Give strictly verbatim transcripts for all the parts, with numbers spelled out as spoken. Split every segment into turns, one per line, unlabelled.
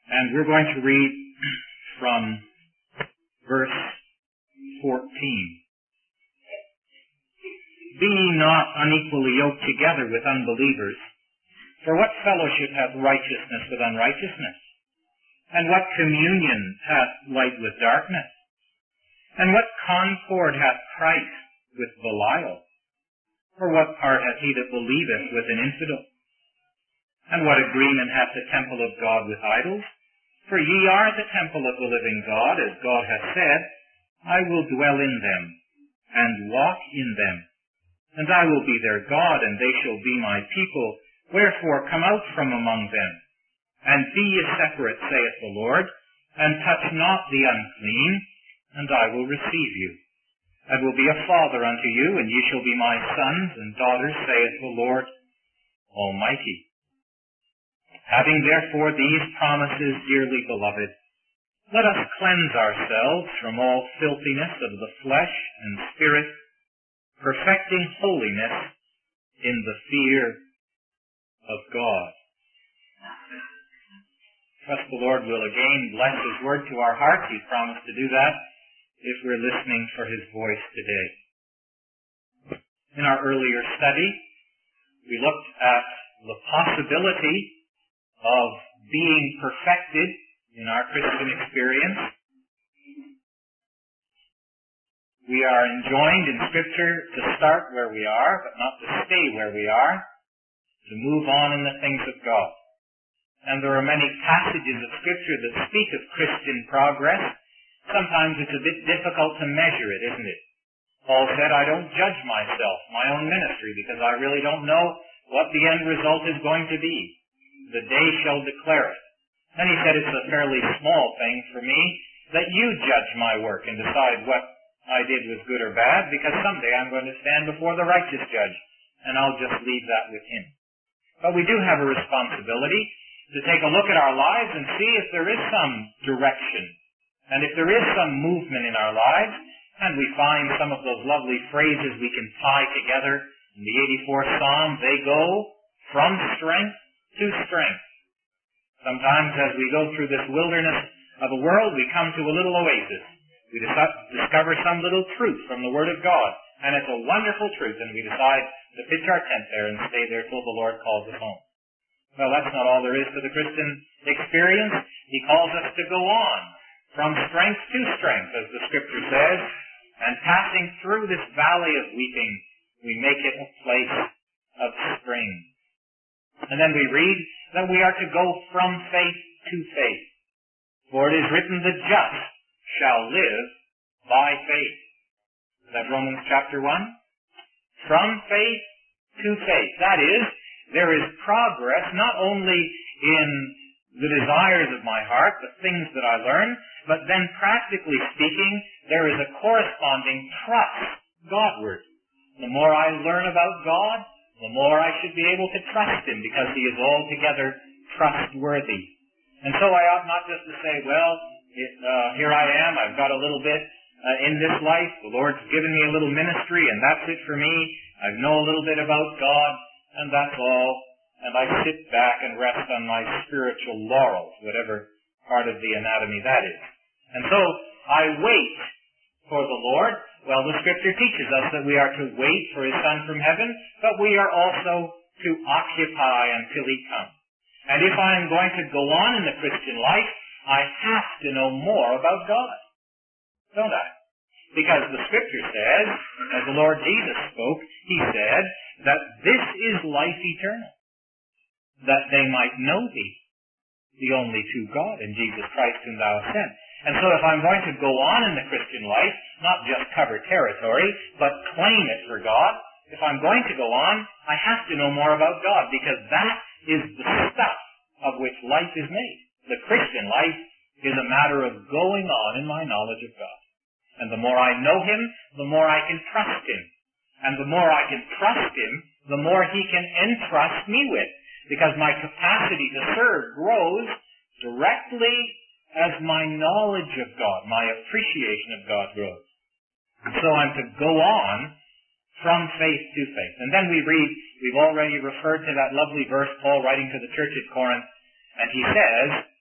And we're going to read from verse fourteen. Be ye not unequally yoked together with unbelievers. For what fellowship hath righteousness with unrighteousness? And what communion hath light with darkness? And what concord hath Christ with Belial? For what part hath he that believeth with an infidel? And what agreement hath the temple of God with idols? For ye are the temple of the living God, as God hath said, I will dwell in them, and walk in them. And I will be their God, and they shall be my people. Wherefore come out from among them, and be ye separate, saith the Lord, and touch not the unclean, and I will receive you. I will be a father unto you, and ye shall be my sons and daughters, saith the Lord Almighty. Having therefore these promises, dearly beloved, let us cleanse ourselves from all filthiness of the flesh and spirit, perfecting holiness in the fear of God. Trust the Lord will again bless His word to our hearts. He's promised to do that if we're listening for His voice today. In our earlier study, we looked at the possibility of being perfected in our Christian experience. We are enjoined in Scripture to start where we are, but not to stay where we are, to move on in the things of God. And there are many passages of Scripture that speak of Christian progress. Sometimes it's a bit difficult to measure it, isn't it? Paul said, I don't judge myself, my own ministry, because I really don't know what the end result is going to be. The day shall declare it. Then he said it's a fairly small thing for me that you judge my work and decide what I did was good or bad, because someday I'm going to stand before the righteous judge, and I'll just leave that with him. But we do have a responsibility to take a look at our lives and see if there is some direction, and if there is some movement in our lives, and we find some of those lovely phrases we can tie together. In the eighty-fourth Psalm, they go from strength to strength. Sometimes as we go through this wilderness of a world, we come to a little oasis. We discover some little truth from the Word of God, and it's a wonderful truth, and we decide to pitch our tent there and stay there till the Lord calls us home. Well, that's not all there is to the Christian experience. He calls us to go on from strength to strength, as the Scripture says, and passing through this valley of weeping, we make it a place of spring. And then we read that we are to go from faith to faith. For it is written, the just shall live by faith. Is that Romans chapter one? From faith to faith. That is, there is progress not only in the desires of my heart, the things that I learn, but then practically speaking, there is a corresponding trust Godward. The more I learn about God, the more I should be able to trust Him, because He is altogether trustworthy. And so I ought not just to say, well, it, uh, here I am, I've got a little bit uh, in this life, the Lord's given me a little ministry, and that's it for me. I know a little bit about God, and that's all. And I sit back and rest on my spiritual laurels, whatever part of the anatomy that is. And so I wait for the Lord. Well, the Scripture teaches us that we are to wait for His Son from heaven, but we are also to occupy until He comes. And if I am going to go on in the Christian life, I have to know more about God, don't I? Because the Scripture says, as the Lord Jesus spoke, He said that this is life eternal, that they might know Thee, the only true God, and Jesus Christ whom Thou hast sent. And so if I'm going to go on in the Christian life, not just cover territory, but claim it for God, if I'm going to go on, I have to know more about God, because that is the stuff of which life is made. The Christian life is a matter of going on in my knowledge of God. And the more I know Him, the more I can trust Him. And the more I can trust Him, the more He can entrust me with. Because my capacity to serve grows directly as my knowledge of God, my appreciation of God grows. And so I'm to go on from faith to faith. And then we read, we've already referred to that lovely verse, Paul writing to the church at Corinth, and he says,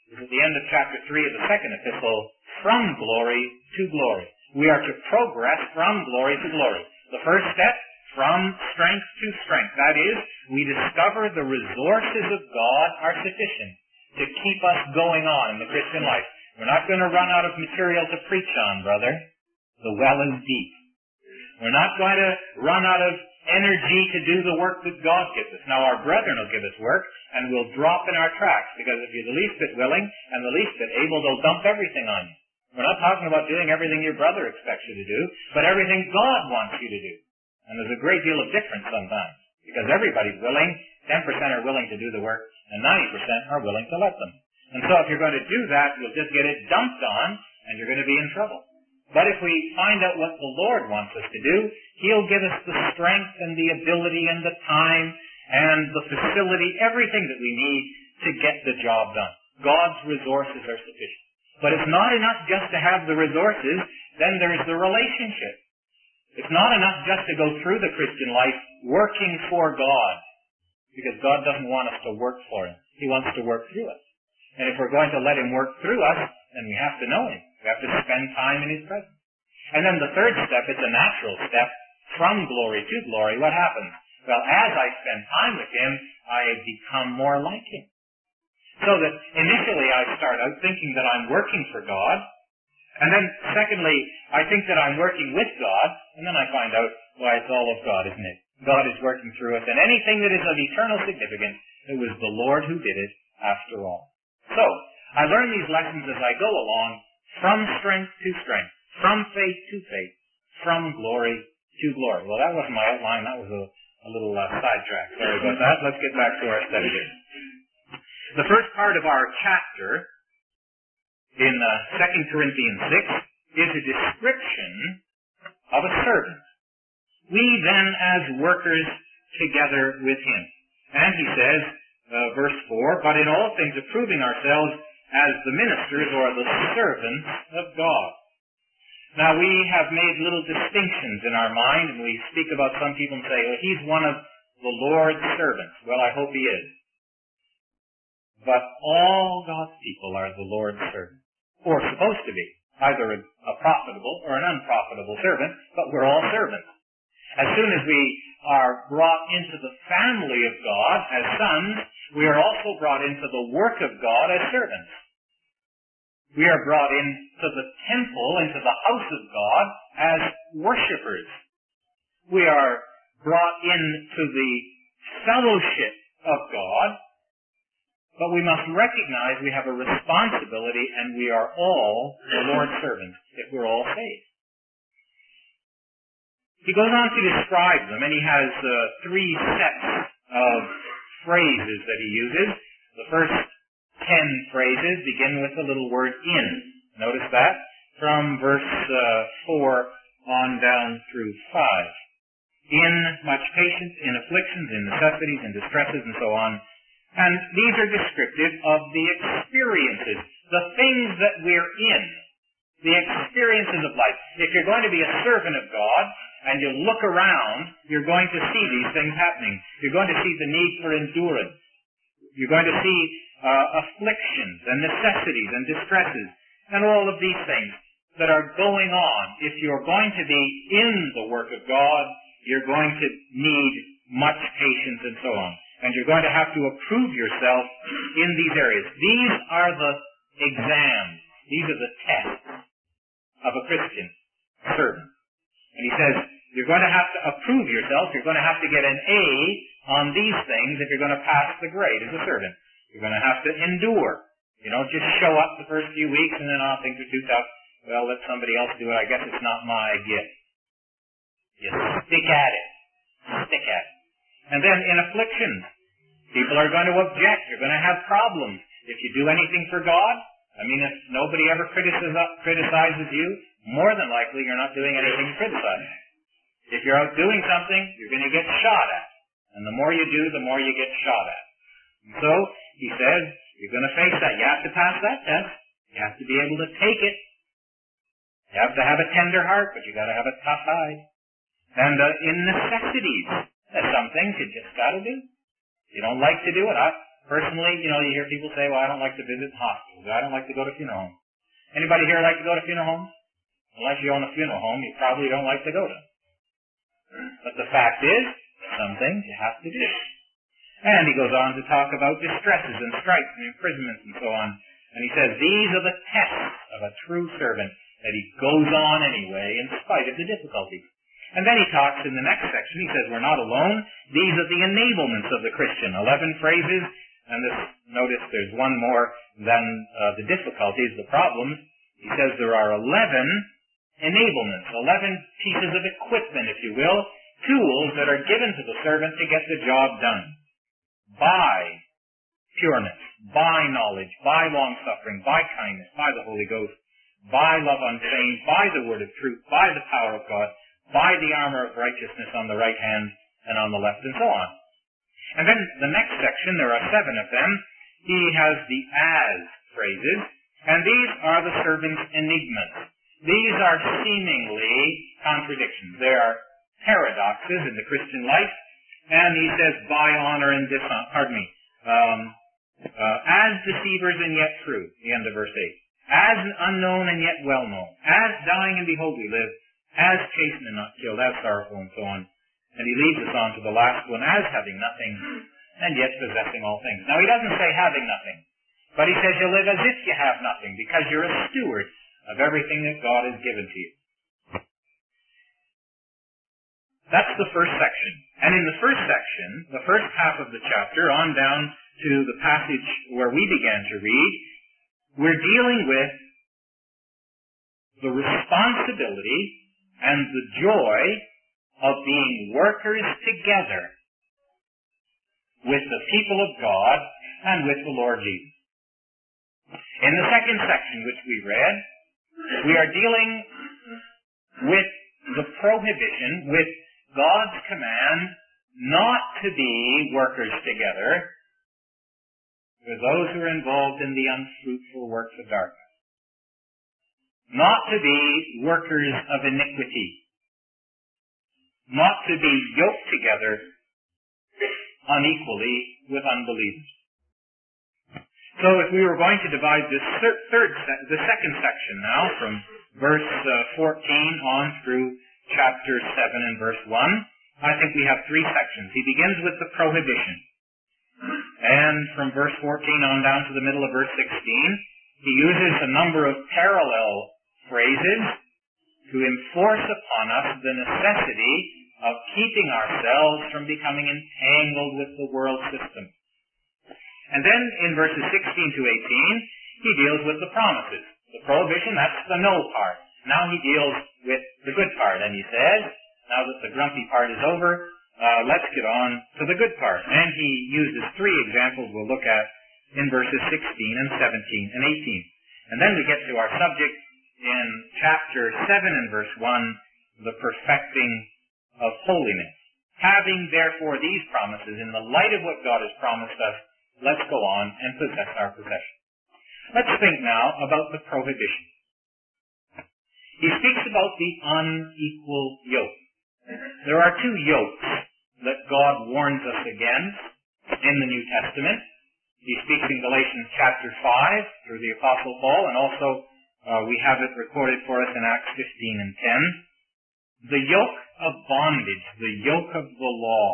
is at the end of chapter three of the second epistle, from glory to glory. We are to progress from glory to glory. The first step, from strength to strength. That is, we discover the resources of God are sufficient to keep us going on in the Christian life. We're not going to run out of material to preach on, brother. The well is deep. We're not going to run out of energy to do the work that God gives us. Now, our brethren will give us work, and we'll drop in our tracks, because if you're the least bit willing and the least bit able, they'll dump everything on you. We're not talking about doing everything your brother expects you to do, but everything God wants you to do. And there's a great deal of difference sometimes, because everybody's willing, ten percent are willing to do the work, and ninety percent are willing to let them. And so if you're going to do that, you'll just get it dumped on, and you're going to be in trouble. But if we find out what the Lord wants us to do, He'll give us the strength and the ability and the time and the facility, everything that we need to get the job done. God's resources are sufficient. But it's not enough just to have the resources, then there's the relationship. It's not enough just to go through the Christian life working for God, because God doesn't want us to work for Him. He wants to work through us. And if we're going to let Him work through us, then we have to know Him. We have to spend time in His presence. And then the third step, it's a natural step, from glory to glory. What happens? Well, as I spend time with Him, I become more like Him. So that initially I start out thinking that I'm working for God, and then secondly, I think that I'm working with God, and then I find out, why, it's all of God, isn't it? God is working through us, and anything that is of eternal significance, it was the Lord who did it after all. So, I learn these lessons as I go along, from strength to strength, from faith to faith, from glory to glory. Well, that wasn't my outline, that was a, a little uh, sidetrack. Sorry about that. Let's get back to our study here. The first part of our chapter, in uh, Second Corinthians six, is a description of a servant. We then as workers together with Him. And he says, uh, verse four, but in all things approving ourselves as the ministers or the servants of God. Now we have made little distinctions in our mind, and we speak about some people and say, well, he's one of the Lord's servants. Well, I hope he is. But all God's people are the Lord's servants, or supposed to be, either a, a profitable or an unprofitable servant, but we're all servants. As soon as we are brought into the family of God as sons, we are also brought into the work of God as servants. We are brought into the temple, into the house of God as worshipers. We are brought into the fellowship of God, but we must recognize we have a responsibility, and we are all the Lord's servants if we're all saved. He goes on to describe them, and he has uh, three sets of phrases that he uses. The first ten phrases begin with the little word in. Notice that? From verse uh, four on down through five. In much patience, in afflictions, in necessities, in distresses, and so on. And these are descriptive of the experiences, the things that we're in, the experiences of life. If you're going to be a servant of God, and you look around, you're going to see these things happening. You're going to see the need for endurance. You're going to see uh, afflictions and necessities and distresses and all of these things that are going on. If you're going to be in the work of God, you're going to need much patience and so on. And you're going to have to approve yourself in these areas. These are the exams. These are the tests of a Christian servant. And he says, you're going to have to approve yourself. You're going to have to get an A on these things if you're going to pass the grade as a servant. You're going to have to endure. You don't just show up the first few weeks and then, oh, things are too tough. Well, let somebody else do it. I guess it's not my gift. You stick at it. Stick at it. And then in afflictions, people are going to object. You're going to have problems. If you do anything for God, I mean, if nobody ever criticizes you, more than likely you're not doing anything to criticize. If you're out doing something, you're going to get shot at. And the more you do, the more you get shot at. And so, he says, you're going to face that. You have to pass that test. You have to be able to take it. You have to have a tender heart, but you got to have a tough hide. And uh, in necessities, there's some things you just got to do. You don't like to do it. I, Personally, you know, you hear people say, well, I don't like to visit hospitals. I don't like to go to funeral homes. Anybody here like to go to funeral homes? Unless you own a funeral home, you probably don't like to go to them. But the fact is, some things you have to do. And he goes on to talk about distresses and stripes and imprisonments and so on. And he says, these are the tests of a true servant, that he goes on anyway in spite of the difficulties. And then he talks in the next section, he says, we're not alone. These are the enablements of the Christian. Eleven phrases, and this, notice there's one more than uh, the difficulties, the problems. He says there are eleven enablements, eleven pieces of equipment, if you will, tools that are given to the servant to get the job done. By pureness, by knowledge, by long-suffering, by kindness, by the Holy Ghost, by love unfeigned, by the word of truth, by the power of God, by the armor of righteousness on the right hand and on the left, and so on. And then the next section, there are seven of them. He has the as phrases, and these are the servant's enigmas. These are seemingly contradictions. They are paradoxes in the Christian life, and he says, by honor and dishonor, pardon me, um, uh, as deceivers and yet true, the end of verse eight. As unknown and yet well known. As dying and behold we live. As chastened and not killed. As sorrowful and so on. And he leads us on to the last one, as having nothing and yet possessing all things. Now he doesn't say having nothing, but he says you live as if you have nothing, because you're a steward of everything that God has given to you. That's the first section. And in the first section, the first half of the chapter, on down to the passage where we began to read, we're dealing with the responsibility and the joy of being workers together with the people of God and with the Lord Jesus. In the second section which we read, we are dealing with the prohibition, with God's command not to be workers together with those who are involved in the unfruitful works of darkness. Not to be workers of iniquity. Not to be yoked together unequally with unbelievers. So if we were going to divide this third, the second section now from verse uh, fourteen on through chapter seven and verse one, I think we have three sections. He begins with the prohibition. And from verse fourteen on down to the middle of verse sixteen, he uses a number of parallel phrases to enforce upon us the necessity of keeping ourselves from becoming entangled with the world system. And then in verses sixteen to eighteen, he deals with the promises. The prohibition, that's the no part. Now he deals with the good part, and he says, now that the grumpy part is over, uh, let's get on to the good part. And he uses three examples we'll look at in verses sixteen and seventeen and eighteen. And then we get to our subject in chapter seven and verse one, the perfecting of holiness. Having therefore these promises, in the light of what God has promised us, let's go on and possess our possession. Let's think now about the prohibition. He speaks about the unequal yoke. There are two yokes that God warns us against in the New Testament. He speaks in Galatians chapter five through the Apostle Paul, and also uh, we have it recorded for us in Acts fifteen and ten. The yoke of bondage, the yoke of the law.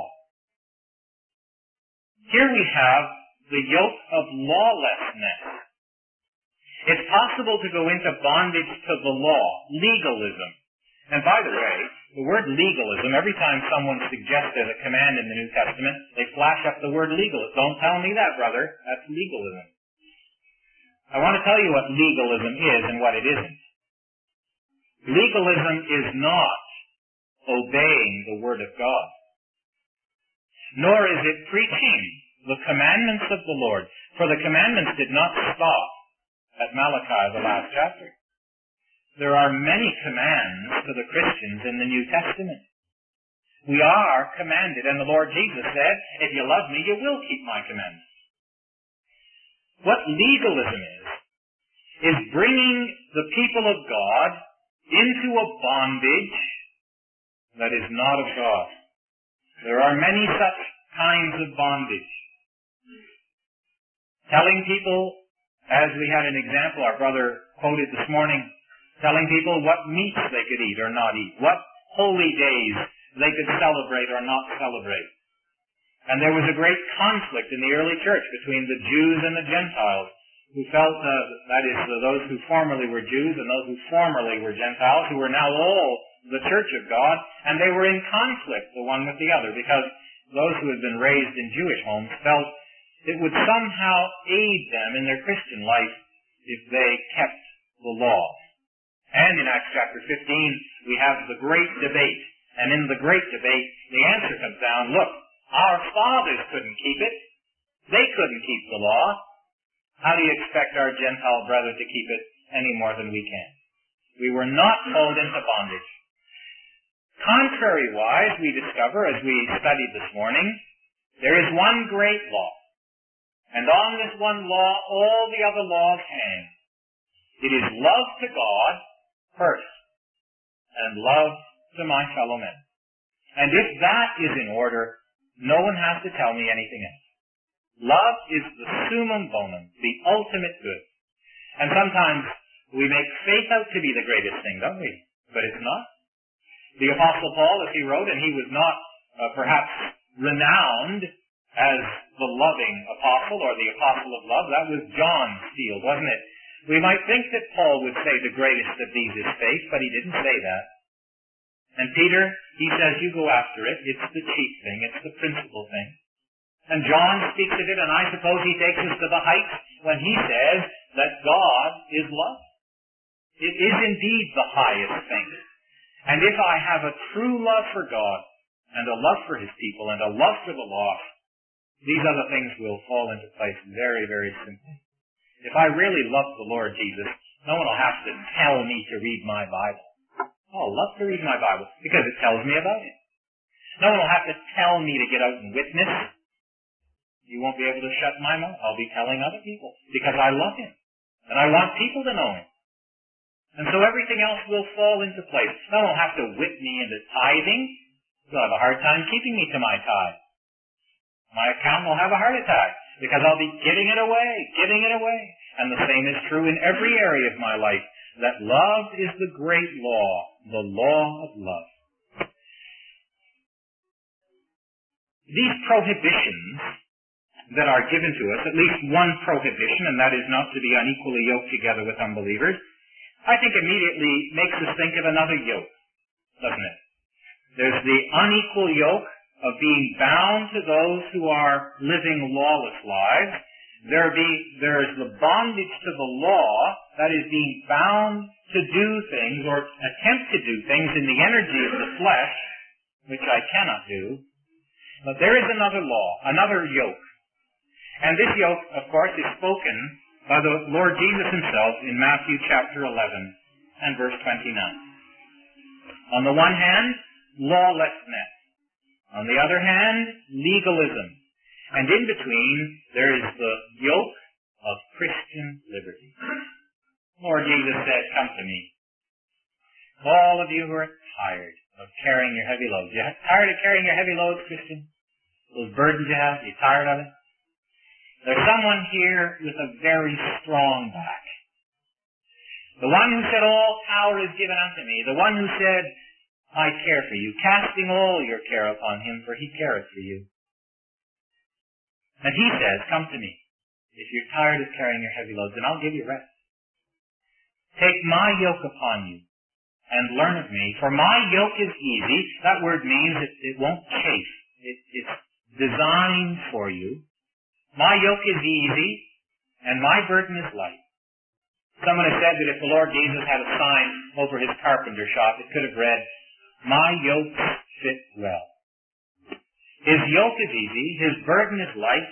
Here we have the yoke of lawlessness. It's possible to go into bondage to the law, legalism. And by the way, the word legalism, every time someone suggests there's a command in the New Testament, they flash up the word legalism. Don't tell me that, brother. That's legalism. I want to tell you what legalism is and what it isn't. Legalism is not obeying the Word of God, nor is it preaching the commandments of the Lord. For the commandments did not stop at Malachi, the last chapter. There are many commands to the Christians in the New Testament. We are commanded, and the Lord Jesus said, if you love me, you will keep my commandments. What legalism is, is bringing the people of God into a bondage that is not of God. There are many such kinds of bondage. Telling people, as we had an example, our brother quoted this morning, telling people what meats they could eat or not eat, what holy days they could celebrate or not celebrate. And there was a great conflict in the early church between the Jews and the Gentiles, who felt, uh, that is, uh, those who formerly were Jews and those who formerly were Gentiles, who were now all the church of God, and they were in conflict, the one with the other, because those who had been raised in Jewish homes felt it would somehow aid them in their Christian life if they kept the law. And in Acts chapter fifteen, we have the great debate. And in the great debate, the answer comes down, look, our fathers couldn't keep it. They couldn't keep the law. How do you expect our Gentile brother to keep it any more than we can? We were not called into bondage. Contrary-wise, we discover, as we studied this morning, there is one great law. And on this one law, all the other laws hang. It is love to God first, and love to my fellow men. And if that is in order, no one has to tell me anything else. Love is the summum bonum, the ultimate good. And sometimes we make faith out to be the greatest thing, don't we? But it's not. The Apostle Paul, as he wrote, and he was not uh, perhaps renowned as the loving apostle or the apostle of love. That was John's field, wasn't it? We might think that Paul would say the greatest of these is faith, but he didn't say that. And Peter, he says, you go after it. It's the chief thing. It's the principal thing. And John speaks of it, and I suppose he takes us to the heights when he says that God is love. It is indeed the highest thing. And if I have a true love for God, and a love for his people, and a love for the lost, these other things will fall into place very, very simply. If I really love the Lord Jesus, no one will have to tell me to read my Bible. Oh, I'll love to read my Bible because it tells me about him. No one will have to tell me to get out and witness. You won't be able to shut my mouth. I'll be telling other people because I love him. And I want people to know him. And so everything else will fall into place. No one will have to whip me into tithing. You'll have a hard time keeping me to my tithe. My account will have a heart attack because I'll be giving it away, giving it away. And the same is true in every area of my life, that love is the great law, the law of love. These prohibitions that are given to us, at least one prohibition, and that is not to be unequally yoked together with unbelievers, I think immediately makes us think of another yoke, doesn't it? There's the unequal yoke of being bound to those who are living lawless lives. There be, there's the bondage to the law, that is being bound to do things or attempt to do things in the energy of the flesh, which I cannot do. But there is another law, another yoke. And this yoke, of course, is spoken by the Lord Jesus himself in Matthew chapter eleven and verse twenty-nine. On the one hand, lawlessness. On the other hand, legalism. And in between, there is the yoke of Christian liberty. Lord Jesus said, come to me. All of you who are tired of carrying your heavy loads. You're tired of carrying your heavy loads, Christian? Those burdens you have, you're tired of it? There's someone here with a very strong back. The one who said, all power is given unto me. The one who said, I care for you, casting all your care upon him, for he careth for you. And he says, come to me. If you're tired of carrying your heavy loads, then I'll give you rest. Take my yoke upon you and learn of me, for my yoke is easy. That word means it, it won't chafe. It, it's designed for you. My yoke is easy, and my burden is light. Someone has said that if the Lord Jesus had a sign over his carpenter shop, it could have read, my yoke fits well. His yoke is easy, his burden is light,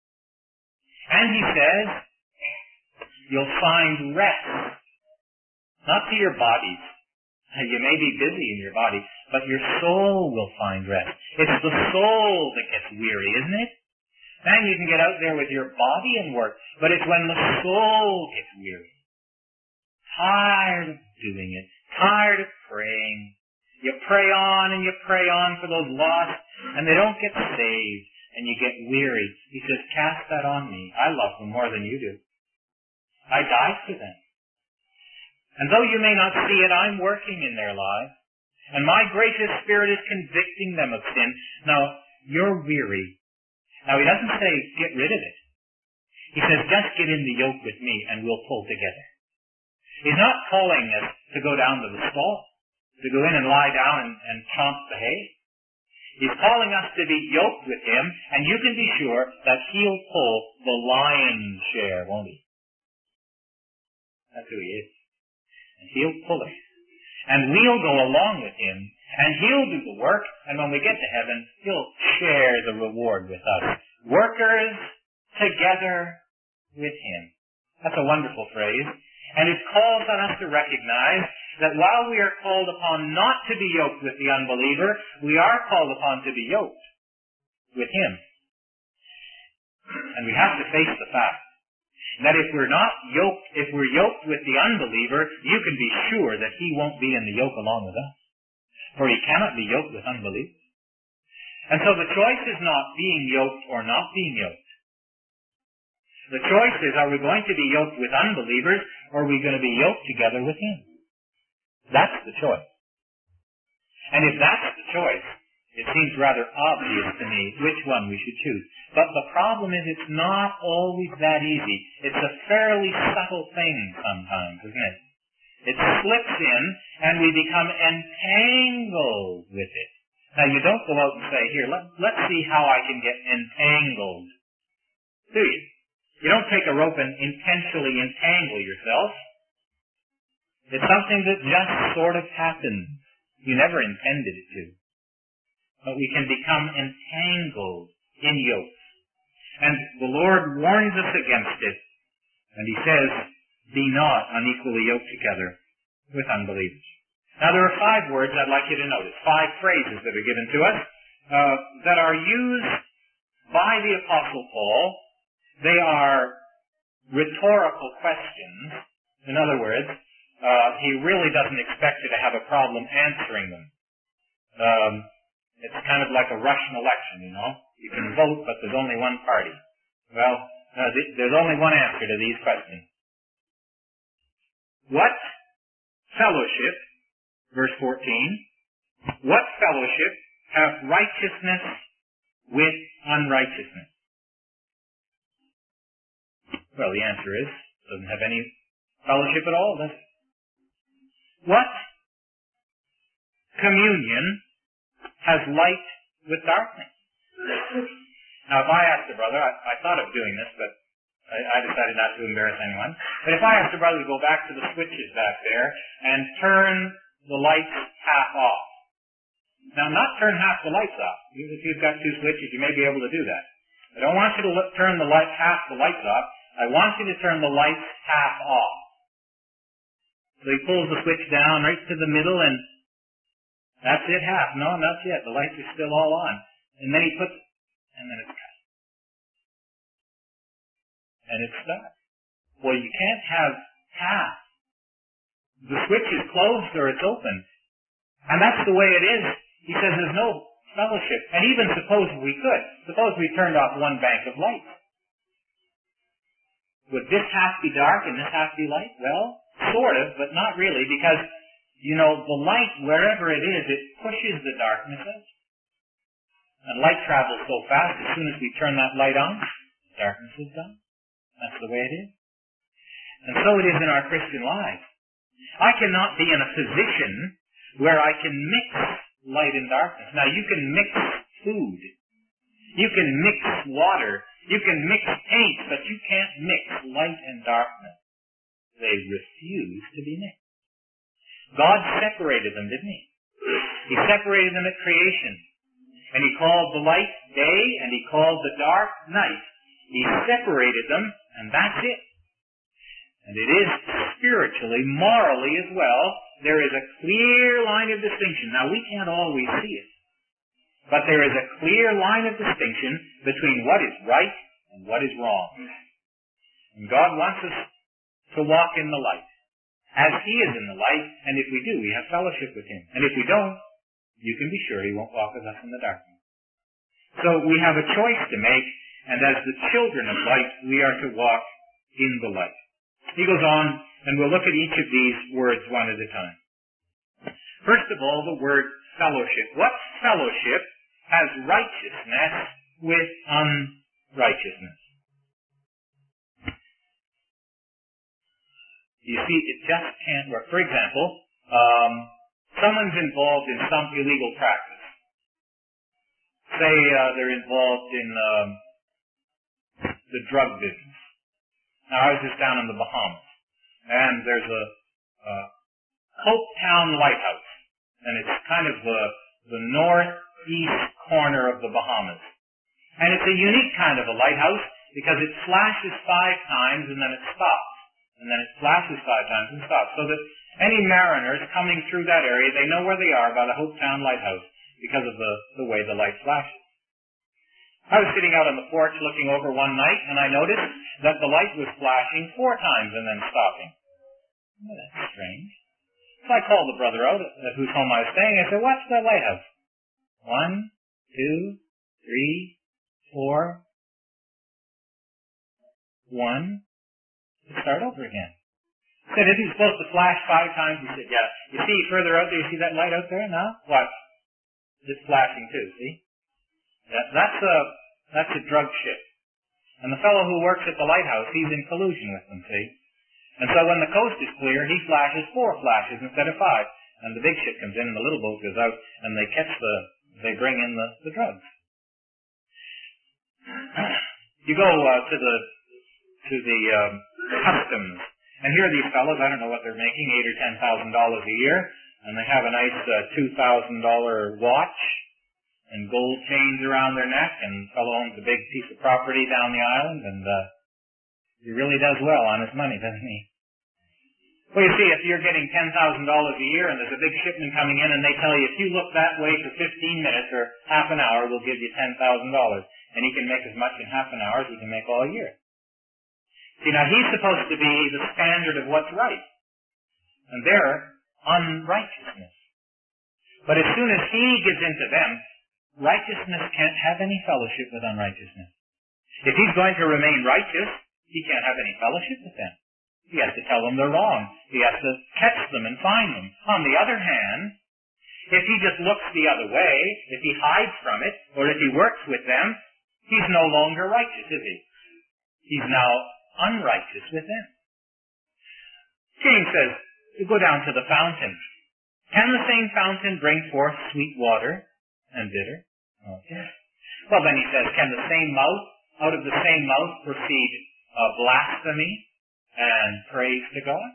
and he says, you'll find rest, not to your bodies. You may be busy in your body, but your soul will find rest. It's the soul that gets weary, isn't it? Man, you can get out there with your body and work, but it's when the soul gets weary, tired of doing it, tired of praying. You pray on and you pray on for those lost, and they don't get saved. and you get weary. He says, cast that on me. I love them more than you do. I died for them. And though you may not see it, I'm working in their lives. And my gracious Spirit is convicting them of sin. Now, you're weary. Now, he doesn't say, get rid of it. He says, just get in the yoke with me and we'll pull together. He's not calling us to go down to the stall, to go in and lie down and, and chomp the hay. He's calling us to be yoked with him, and you can be sure that he'll pull the lion's share, won't he? That's who he is. And he'll pull it. And we'll go along with him, and he'll do the work, and when we get to heaven, he'll share the reward with us. Workers together with him. That's a wonderful phrase. And it calls on us to recognize that while we are called upon not to be yoked with the unbeliever, we are called upon to be yoked with him. And we have to face the fact that if we're not yoked, if we're yoked with the unbeliever, you can be sure that he won't be in the yoke along with us. For he cannot be yoked with unbelief. And so the choice is not being yoked or not being yoked. The choice is, are we going to be yoked with unbelievers, or are we going to be yoked together with him? That's the choice. And if that's the choice, it seems rather obvious to me which one we should choose. But the problem is it's not always that easy. It's a fairly subtle thing sometimes, isn't it? It slips in, and we become entangled with it. Now, you don't go out and say, here, let, let's see how I can get entangled. Do you? You don't take a rope and intentionally entangle yourself. It's something that just sort of happens. You never intended it to. But we can become entangled in yokes. And the Lord warns us against it. And he says, be not unequally yoked together with unbelievers. Now there are five words I'd like you to notice. Five phrases that are given to us uh, that are used by the Apostle Paul. They are rhetorical questions. In other words, uh, he really doesn't expect you to have a problem answering them. Um, it's kind of like a Russian election, you know. You can vote, but there's only one party. Well, uh, th- there's only one answer to these questions. What fellowship, verse fourteen, what fellowship hath righteousness with unrighteousness? Well, the answer is, it doesn't have any fellowship at all, does it? What communion has light with darkness? Now, if I asked a brother, I, I thought of doing this, but I, I decided not to embarrass anyone. But if I asked a brother to go back to the switches back there and turn the lights half off. Now, not turn half the lights off. If you've got two switches, you may be able to do that. I don't want you to look, turn the light, half the lights off. I want you to turn the lights half off. So he pulls the switch down right to the middle, and that's it, half. No, not yet. The lights are still all on. And then he puts, and then it's cut. And it's stuck. Well, you can't have half. The switch is closed or it's open. And that's the way it is. He says there's no fellowship. And even suppose we could. Suppose we turned off one bank of lights. Would this half be dark and this half be light? Well, sort of, but not really, because, you know, the light, wherever it is, it pushes the darkness out. And light travels so fast, as soon as we turn that light on, darkness is gone. That's the way it is. And so it is in our Christian lives. I cannot be in a position where I can mix light and darkness. Now, you can mix food. You can mix water. You can mix paint, but you can't mix light and darkness. They refuse to be mixed. God separated them, didn't he? He separated them at creation. And he called the light day, and he called the dark night. He separated them, and that's it. And it is spiritually, morally as well. There is a clear line of distinction. Now, we can't always see it. But there is a clear line of distinction between what is right and what is wrong. And God wants us to walk in the light, as he is in the light, and if we do, we have fellowship with him. And if we don't, you can be sure he won't walk with us in the darkness. So we have a choice to make, and as the children of light, we are to walk in the light. He goes on, and we'll look at each of these words one at a time. First of all, the word fellowship. What fellowship has righteousness with unrighteousness? You see, it just can't work. For example, um, someone's involved in some illegal practice. Say uh, they're involved in um, the drug business. Now, I was just down in the Bahamas, and there's a, a Hope Town lighthouse, and it's kind of the, the northeast corner of the Bahamas. And it's a unique kind of a lighthouse because it flashes five times and then it stops. And then it flashes five times and stops. So that any mariners coming through that area, they know where they are by the Hope Town lighthouse because of the, the way the light flashes. I was sitting out on the porch looking over one night, and I noticed that the light was flashing four times and then stopping. Well, that's strange. So I called the brother out at whose home I was staying. I said, "What's that lighthouse?" One, two, three, four, one. Start over again. I said, "Isn't it supposed to flash five times?" He said, "Yeah." You see further out there, you see that light out there now? Watch. It's flashing too, see? That, that's a that's a drug ship. And the fellow who works at the lighthouse, he's in collusion with them, see? And so when the coast is clear, he flashes four flashes instead of five. And the big ship comes in and the little boat goes out and they catch the, they bring in the, the drugs. You go uh, to the, to the um, customs, and here are these fellows, I don't know what they're making, eight or ten thousand dollars a year, and they have a nice uh, two thousand dollar watch and gold chains around their neck, and the fellow owns a big piece of property down the island, and uh, he really does well on his money, doesn't he? Well, you see, if you're getting ten thousand dollars a year and there's a big shipment coming in and they tell you, if you look that way for fifteen minutes or half an hour, we'll give you ten thousand dollars. And he can make as much in half an hour as he can make all year. See, now he's supposed to be the standard of what's right. And they're unrighteousness. But as soon as he gives into them, righteousness can't have any fellowship with unrighteousness. If he's going to remain righteous, he can't have any fellowship with them. He has to tell them they're wrong. He has to catch them and find them. On the other hand, if he just looks the other way, if he hides from it, or if he works with them, he's no longer righteous, is he? He's now unrighteous with them. James says, you go down to the fountain. Can the same fountain bring forth sweet water and bitter? Okay. Well, then he says, can the same mouth, out of the same mouth proceed uh, blasphemy and praise to God?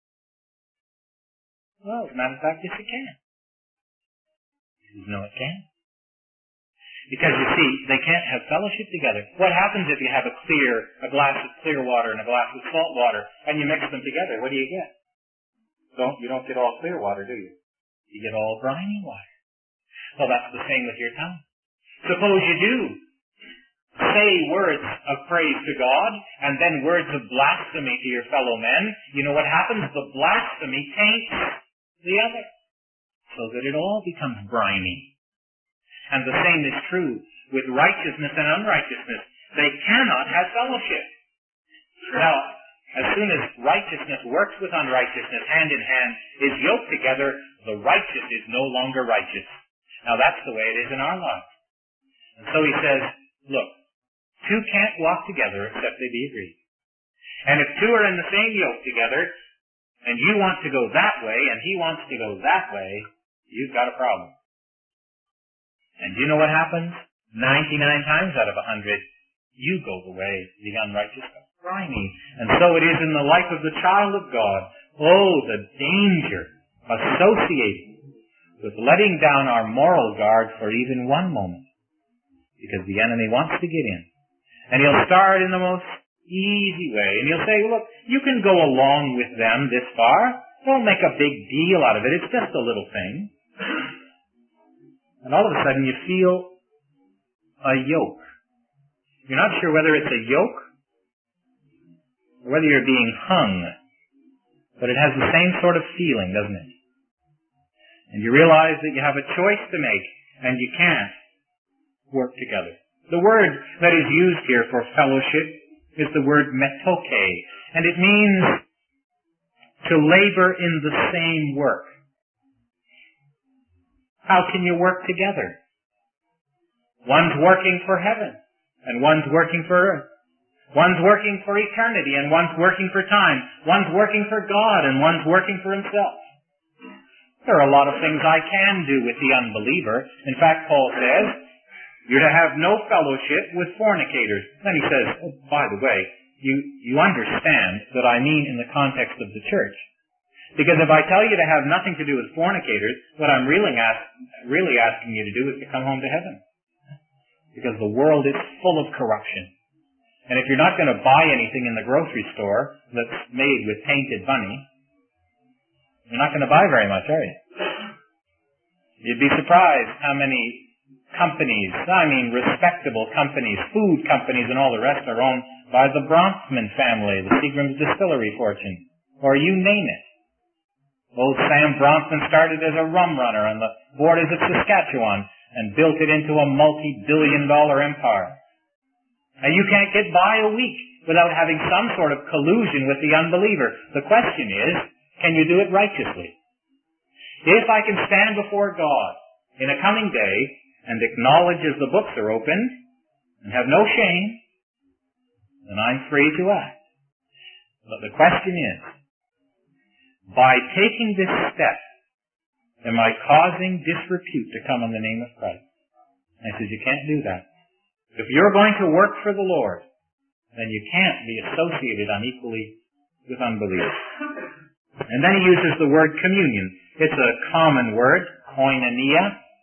Well, as a matter of fact, yes, it can. No, it can't. Because you see, they can't have fellowship together. What happens if you have a clear, a glass of clear water and a glass of salt water, and you mix them together? What do you get? Don't you don't get all clear water, do you? You get all briny water. Well, that's the same with your tongue. Suppose you do say words of praise to God, and then words of blasphemy to your fellow men. You know what happens? The blasphemy taints the other, so that it all becomes briny. And the same is true with righteousness and unrighteousness. They cannot have fellowship. Now, as soon as righteousness works with unrighteousness hand in hand, is yoked together, the righteous is no longer righteous. Now, that's the way it is in our lives. And so he says, look, two can't walk together except they be agreed. And if two are in the same yoke together, and you want to go that way, and he wants to go that way, you've got a problem. And you know what happens? ninety-nine times out of a hundred, you go the way the unrighteous go. Grimy. And so it is in the life of the child of God. Oh, the danger associated with letting down our moral guard for even one moment. Because the enemy wants to get in. And he'll start in the most easy way. And he'll say, look, you can go along with them this far. Don't make a big deal out of it. It's just a little thing. And all of a sudden you feel a yoke. You're not sure whether it's a yoke or whether you're being hung. But it has the same sort of feeling, doesn't it? And you realize that you have a choice to make, and you can't. work together. The word that is used here for fellowship is the word metoke, and it means to labor in the same work. How can you work together? One's working for heaven, and one's working for earth. One's working for eternity, and one's working for time. One's working for God, and one's working for himself. There are a lot of things I can do with the unbeliever. In fact, Paul says, you're to have no fellowship with fornicators. Then he says, oh, by the way, you, you understand that I mean in the context of the church. Because if I tell you to have nothing to do with fornicators, what I'm really, ask, really asking you to do is to come home to heaven. Because the world is full of corruption. And if you're not going to buy anything in the grocery store that's made with painted money, you're not going to buy very much, are you? You'd be surprised how many companies, I mean respectable companies, food companies and all the rest are owned by the Bronfman family, the Seagram's distillery fortune, or you name it. Old Sam Bronfman started as a rum runner on the borders of Saskatchewan and built it into a multi-billion dollar empire. And you can't get by a week without having some sort of collusion with the unbeliever. The question is, can you do it righteously? If I can stand before God in a coming day and acknowledge as the books are opened and have no shame, then I'm free to act. But the question is, by taking this step, am I causing disrepute to come in the name of Christ? And I says, you can't do that. If you're going to work for the Lord, then you can't be associated unequally with unbelievers. And then he uses the word communion. It's a common word, koinonia.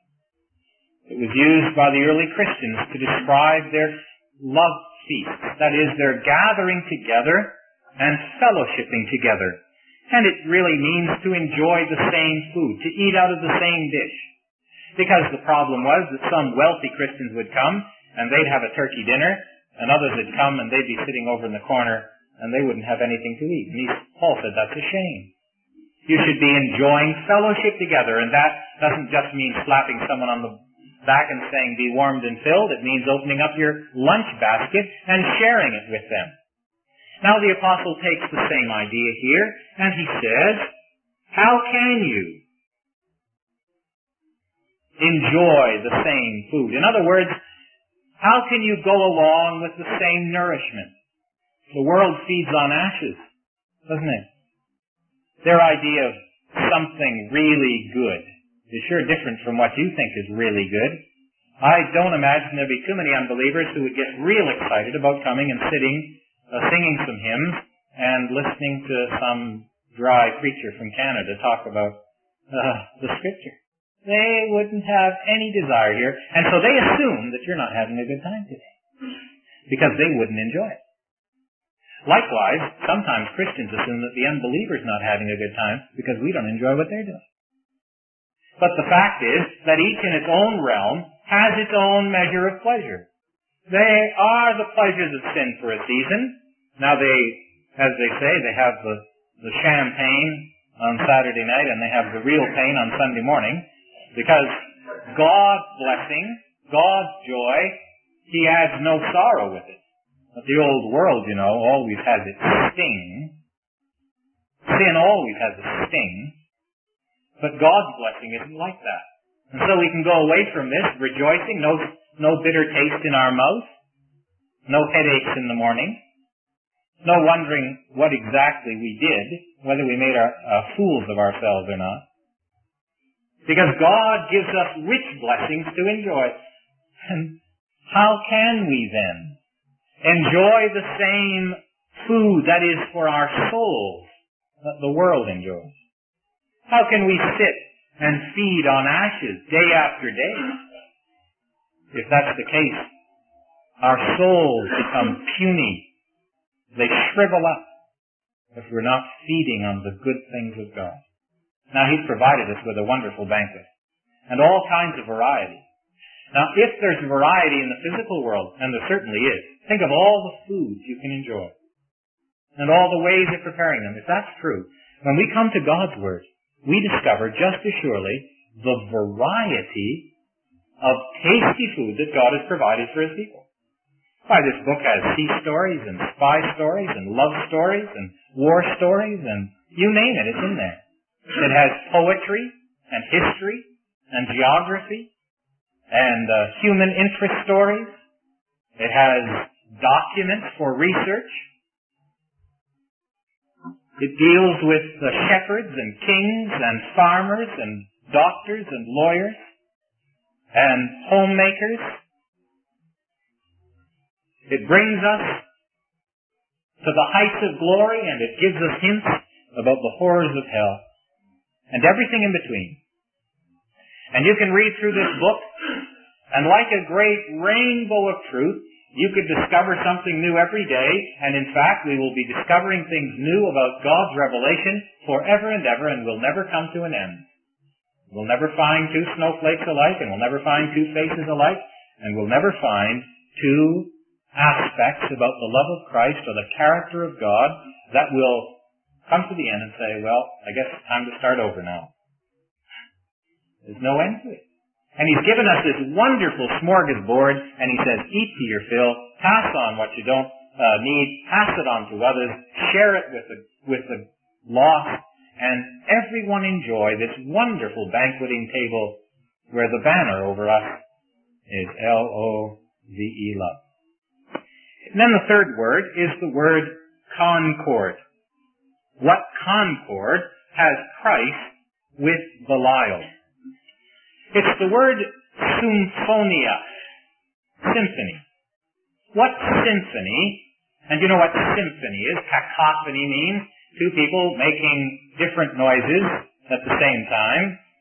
It was used by the early Christians to describe their love feasts. That is, their gathering together and fellowshipping together. And it really means to enjoy the same food, to eat out of the same dish. Because the problem was that some wealthy Christians would come and they'd have a turkey dinner, and others would come and they'd be sitting over in the corner and they wouldn't have anything to eat. And he, Paul said that's a shame. You should be enjoying fellowship together, and that doesn't just mean slapping someone on the back and saying be warmed and filled. It means opening up your lunch basket and sharing it with them. Now the apostle takes the same idea here, and he says, how can you enjoy the same food? In other words, how can you go along with the same nourishment? The world feeds on ashes, doesn't it? Their idea of something really good is sure different from what you think is really good. I don't imagine there'd be too many unbelievers who would get real excited about coming and sitting, uh, singing some hymns and listening to some dry preacher from Canada talk about uh, the Scripture. They wouldn't have any desire here, and so they assume that you're not having a good time today because they wouldn't enjoy it. Likewise, sometimes Christians assume that the unbeliever's not having a good time because we don't enjoy what they're doing. But the fact is that each in its own realm has its own measure of pleasure. They are the pleasures of sin for a season. Now they, as they say, they have the, the champagne on Saturday night and they have the real pain on Sunday morning because God's blessing, God's joy, He adds no sorrow with it. But the old world, you know, always has its sting. Sin always has a sting. But God's blessing isn't like that. And so we can go away from this rejoicing, no, no bitter taste in our mouth, no headaches in the morning, no wondering what exactly we did, whether we made our, uh, fools of ourselves or not. Because God gives us rich blessings to enjoy. And how can we then enjoy the same food that is for our souls that the world enjoys? How can we sit and feed on ashes day after day? If that's the case, our souls become puny. They shrivel up if we're not feeding on the good things of God. Now, He's provided us with a wonderful banquet and all kinds of variety. Now, if there's variety in the physical world, and there certainly is, think of all the foods you can enjoy and all the ways of preparing them. If that's true, when we come to God's Word, we discover just as surely the variety of tasty food that God has provided for His people. Why, this book has sea stories and spy stories and love stories and war stories and you name it, it's in there. It has poetry and history and geography and uh, human interest stories. It has documents for research. It deals with uh, shepherds and kings and farmers and doctors and lawyers and homemakers. It brings us to the heights of glory, and it gives us hints about the horrors of hell and everything in between. And you can read through this book, and like a great rainbow of truth, you could discover something new every day, and in fact, we will be discovering things new about God's revelation forever and ever, and will never come to an end. We'll never find two snowflakes alike, and we'll never find two faces alike, and we'll never find two aspects about the love of Christ or the character of God that will come to the end and say, well, I guess it's time to start over now. There's no end to it. And He's given us this wonderful smorgasbord, and He says, eat to your fill, pass on what you don't uh, need, pass it on to others, share it with the, with the lost, and everyone enjoy this wonderful banqueting table where the banner over us is L O V E, love. And then the third word is the word concord. What concord has Christ with Belial? It's the word symphonia, symphony. What symphony? And you know what symphony is? Cacophony means two people making different noises at the same time.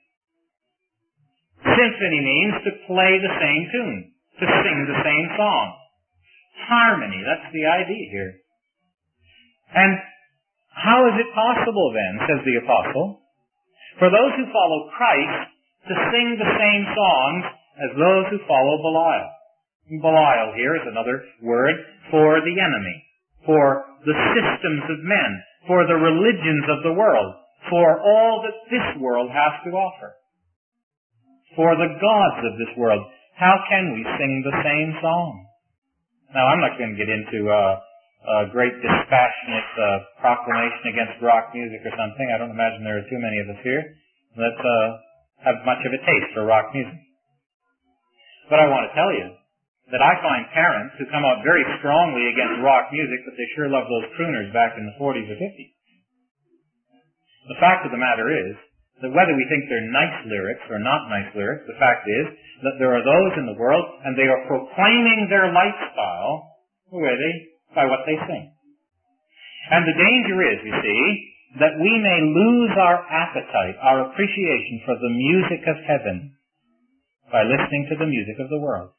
Symphony means to play the same tune, to sing the same song. Harmony, that's the idea here. And how is it possible then, says the apostle, for those who follow Christ to sing the same songs as those who follow Belial? Belial here is another word for the enemy, for the systems of men, for the religions of the world, for all that this world has to offer, for the gods of this world. How can we sing the same song? Now, I'm not going to get into uh, a great dispassionate uh, proclamation against rock music or something. I don't imagine there are too many of us here that uh, have much of a taste for rock music. But I want to tell you that I find parents who come out very strongly against rock music, but they sure love those crooners back in the forties or fifties. The fact of the matter is that whether we think they're nice lyrics or not nice lyrics, the fact is that there are those in the world, and they are proclaiming their lifestyle, who are they? By what they sing. And the danger is, you see, that we may lose our appetite, our appreciation for the music of heaven by listening to the music of the world.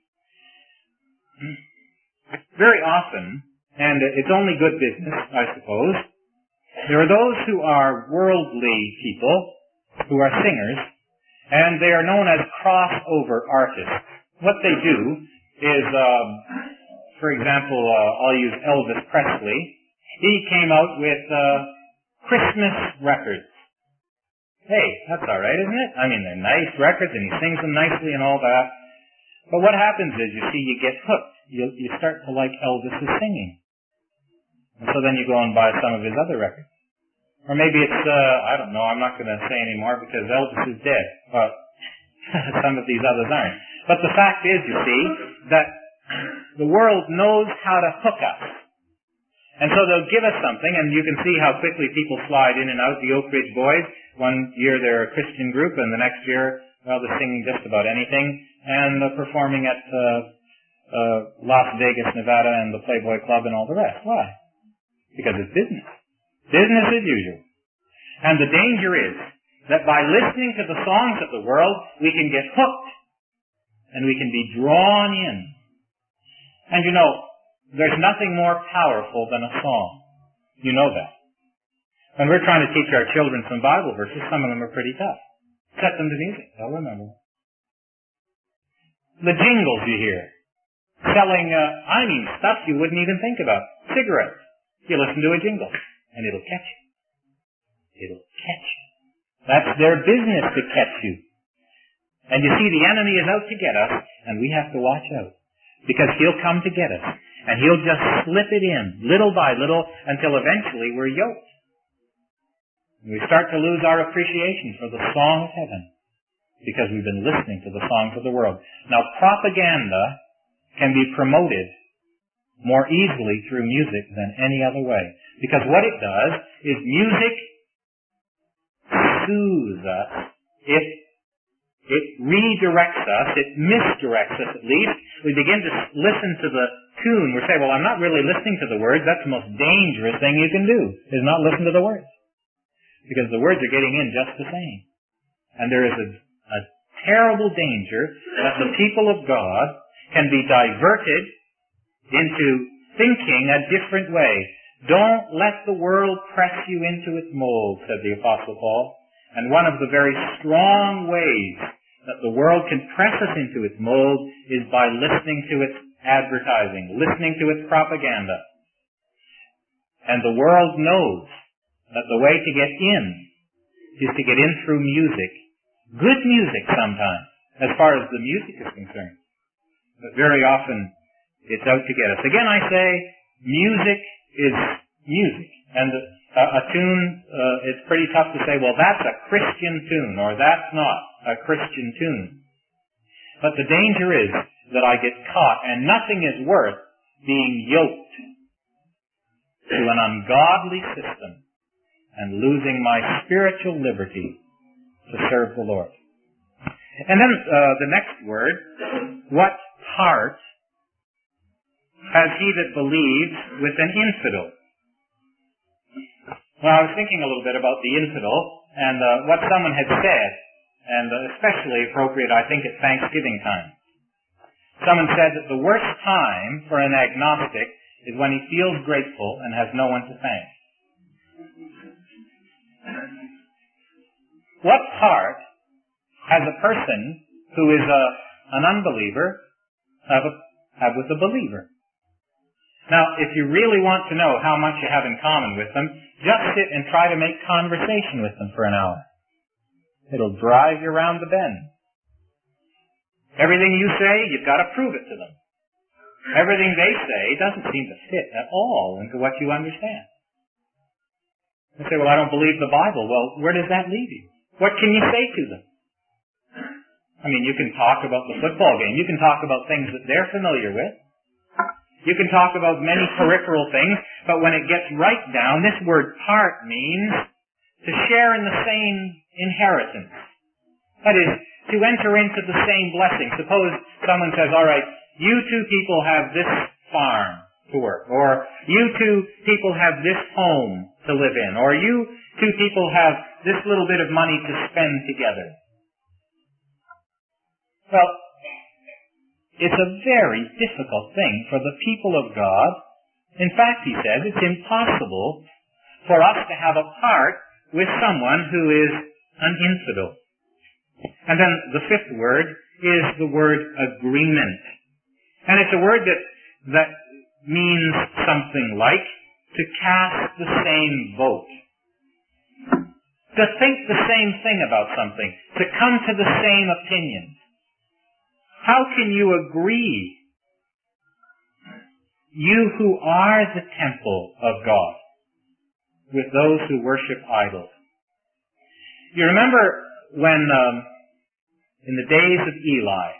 Very often, and it's only good business, I suppose, there are those who are worldly people, who are singers, and they are known as crossover artists. What they do is, um, for example, uh, I'll use Elvis Presley. He came out with uh, Christmas records. Hey, that's all right, isn't it? I mean, they're nice records, and he sings them nicely and all that. But what happens is, you see, you get hooked. You, you start to like Elvis's singing. And so then you go and buy some of his other records. Or maybe it's, uh, I don't know, I'm not going to say any more because Elvis is dead. But some of these others aren't. But the fact is, you see, that the world knows how to hook us. And so they'll give us something, and you can see how quickly people slide in and out. The Oak Ridge Boys, one year they're a Christian group, and the next year, well, they're singing just about anything, and uh, performing at uh, uh, Las Vegas, Nevada, and the Playboy Club and all the rest. Why? Because it's business. Business as usual. And the danger is that by listening to the songs of the world, we can get hooked, and we can be drawn in. And you know, there's nothing more powerful than a song. You know that. When we're trying to teach our children some Bible verses, some of them are pretty tough. Set them to music. They'll remember. The jingles you hear. Selling, uh, I mean, stuff you wouldn't even think about. Cigarettes. You listen to a jingle, and it'll catch you. It'll catch you. That's their business, to catch you. And you see, the enemy is out to get us, and we have to watch out. Because he'll come to get us. And he'll just slip it in, little by little, until eventually we're yoked. And we start to lose our appreciation for the song of heaven, because we've been listening to the songs of the world. Now, propaganda can be promoted more easily through music than any other way. Because what it does is music soothes us. It, it redirects us. It misdirects us, at least. We begin to listen to the tune. We say, well, I'm not really listening to the words. That's the most dangerous thing you can do, is not listen to the words. Because the words are getting in just the same. And there is a, a terrible danger that the people of God can be diverted into thinking a different way. Don't let the world press you into its mold, said the Apostle Paul. And one of the very strong ways that the world can press us into its mold is by listening to its advertising, listening to its propaganda. And the world knows that the way to get in is to get in through music. Good music sometimes, as far as the music is concerned. But very often, it's out to get us. Again, I say, music is music. And a, a tune, uh, it's pretty tough to say, well, that's a Christian tune, or that's not a Christian tune. But the danger is that I get caught, and nothing is worth being yoked to an ungodly system and losing my spiritual liberty to serve the Lord. And then uh, the next word, what part has he that believes with an infidel? Well, I was thinking a little bit about the infidel and uh, what someone had said, and uh, especially appropriate, I think, at Thanksgiving time. Someone said that the worst time for an agnostic is when he feels grateful and has no one to thank. What part has a person who is a, an unbeliever have, a, have with a believer? Now, if you really want to know how much you have in common with them, just sit and try to make conversation with them for an hour. It'll drive you around the bend. Everything you say, you've got to prove it to them. Everything they say doesn't seem to fit at all into what you understand. You say, well, I don't believe the Bible. Well, where does that leave you? What can you say to them? I mean, you can talk about the football game. You can talk about things that they're familiar with. You can talk about many peripheral things, but when it gets right down, this word part means to share in the same inheritance. That is, to enter into the same blessing. Suppose someone says, all right, you two people have this farm to work, or you two people have this home to live in, or you two people have this little bit of money to spend together. Well, it's a very difficult thing for the people of God. In fact, he says, it's impossible for us to have a part with someone who is an infidel. And then the fifth word is the word agreement. And it's a word that, that means something like to cast the same vote. To think the same thing about something. To come to the same opinion. How can you agree, you who are the temple of God, with those who worship idols? You remember when, um, in the days of Eli,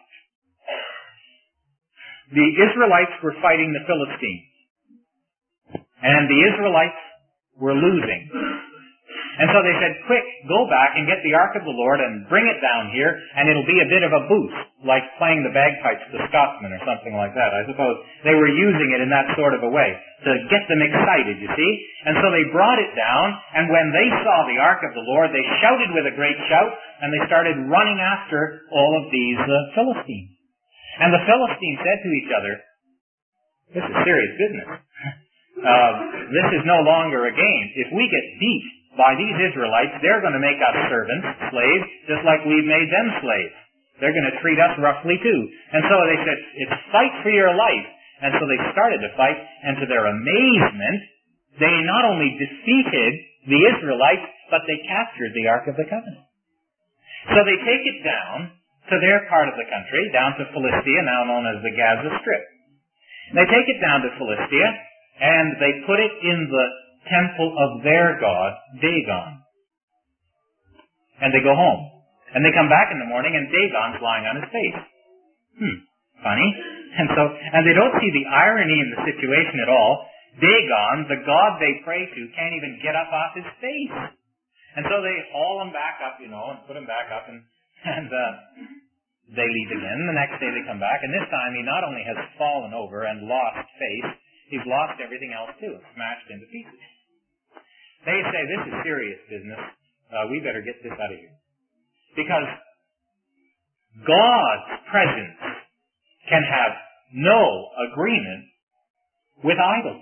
the Israelites were fighting the Philistines, and the Israelites were losing. And so they said, quick, go back and get the Ark of the Lord and bring it down here, and it'll be a bit of a boost, like playing the bagpipes to the Scotsmen or something like that. I suppose they were using it in that sort of a way, to get them excited, you see. And so they brought it down, and when they saw the Ark of the Lord, they shouted with a great shout, and they started running after all of these uh, Philistines. And the Philistines said to each other, this is serious business. uh, this is no longer a game. If we get beat by these Israelites, they're going to make us servants, slaves, just like we've made them slaves. They're going to treat us roughly too. And so they said, it's fight for your life. And so they started to fight, and to their amazement, they not only defeated the Israelites, but they captured the Ark of the Covenant. So they take it down, to their part of the country, down to Philistia, now known as the Gaza Strip. They take it down to Philistia, and they put it in the temple of their god, Dagon. And they go home. And they come back in the morning, and Dagon's lying on his face. Hmm, funny. And so, and they don't see the irony in the situation at all. Dagon, the god they pray to, can't even get up off his face. And so they haul him back up, you know, and put him back up, and, and uh, they leave again. The next day they come back, and this time he not only has fallen over and lost face, he's lost everything else too, smashed into pieces. They say, this is serious business. Uh, we better get this out of here. Because God's presence can have no agreement with idols.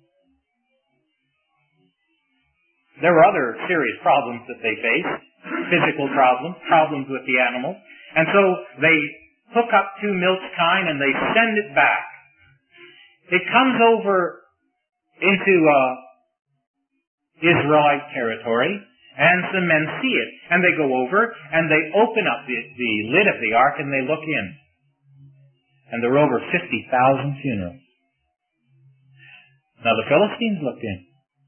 There were other serious problems that they faced, physical problems, problems with the animals, and so they hook up two milch kine and they send it back. It comes over into uh, Israelite territory, and some men see it, and they go over and they open up the, the lid of the ark and they look in. And there were over fifty thousand funerals. Now the Philistines looked in.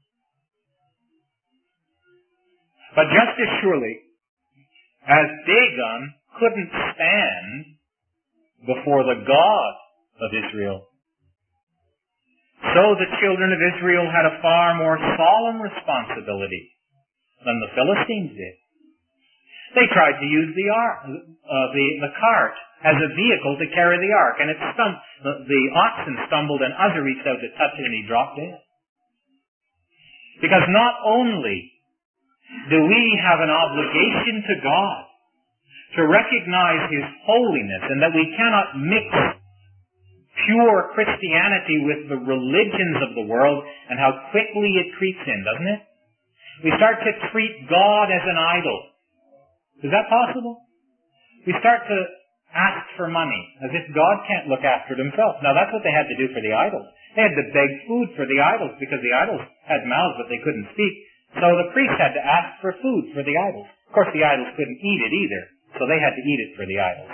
But just as surely as Dagon couldn't stand before the God of Israel, so the children of Israel had a far more solemn responsibility than the Philistines did. They tried to use the ark, uh, the, the cart as a vehicle to carry the ark, and it stum- the, the oxen stumbled, and Uzzah reached out to touch it, and he dropped dead. Because not only do we have an obligation to God to recognize His holiness, and that we cannot mix pure Christianity with the religions of the world, and how quickly it creeps in, doesn't it? We start to treat God as an idol. Is that possible? We start to ask for money, as if God can't look after it Himself. Now that's what they had to do for the idols. They had to beg food for the idols, because the idols had mouths but they couldn't speak. So the priests had to ask for food for the idols. Of course the idols couldn't eat it either, so they had to eat it for the idols.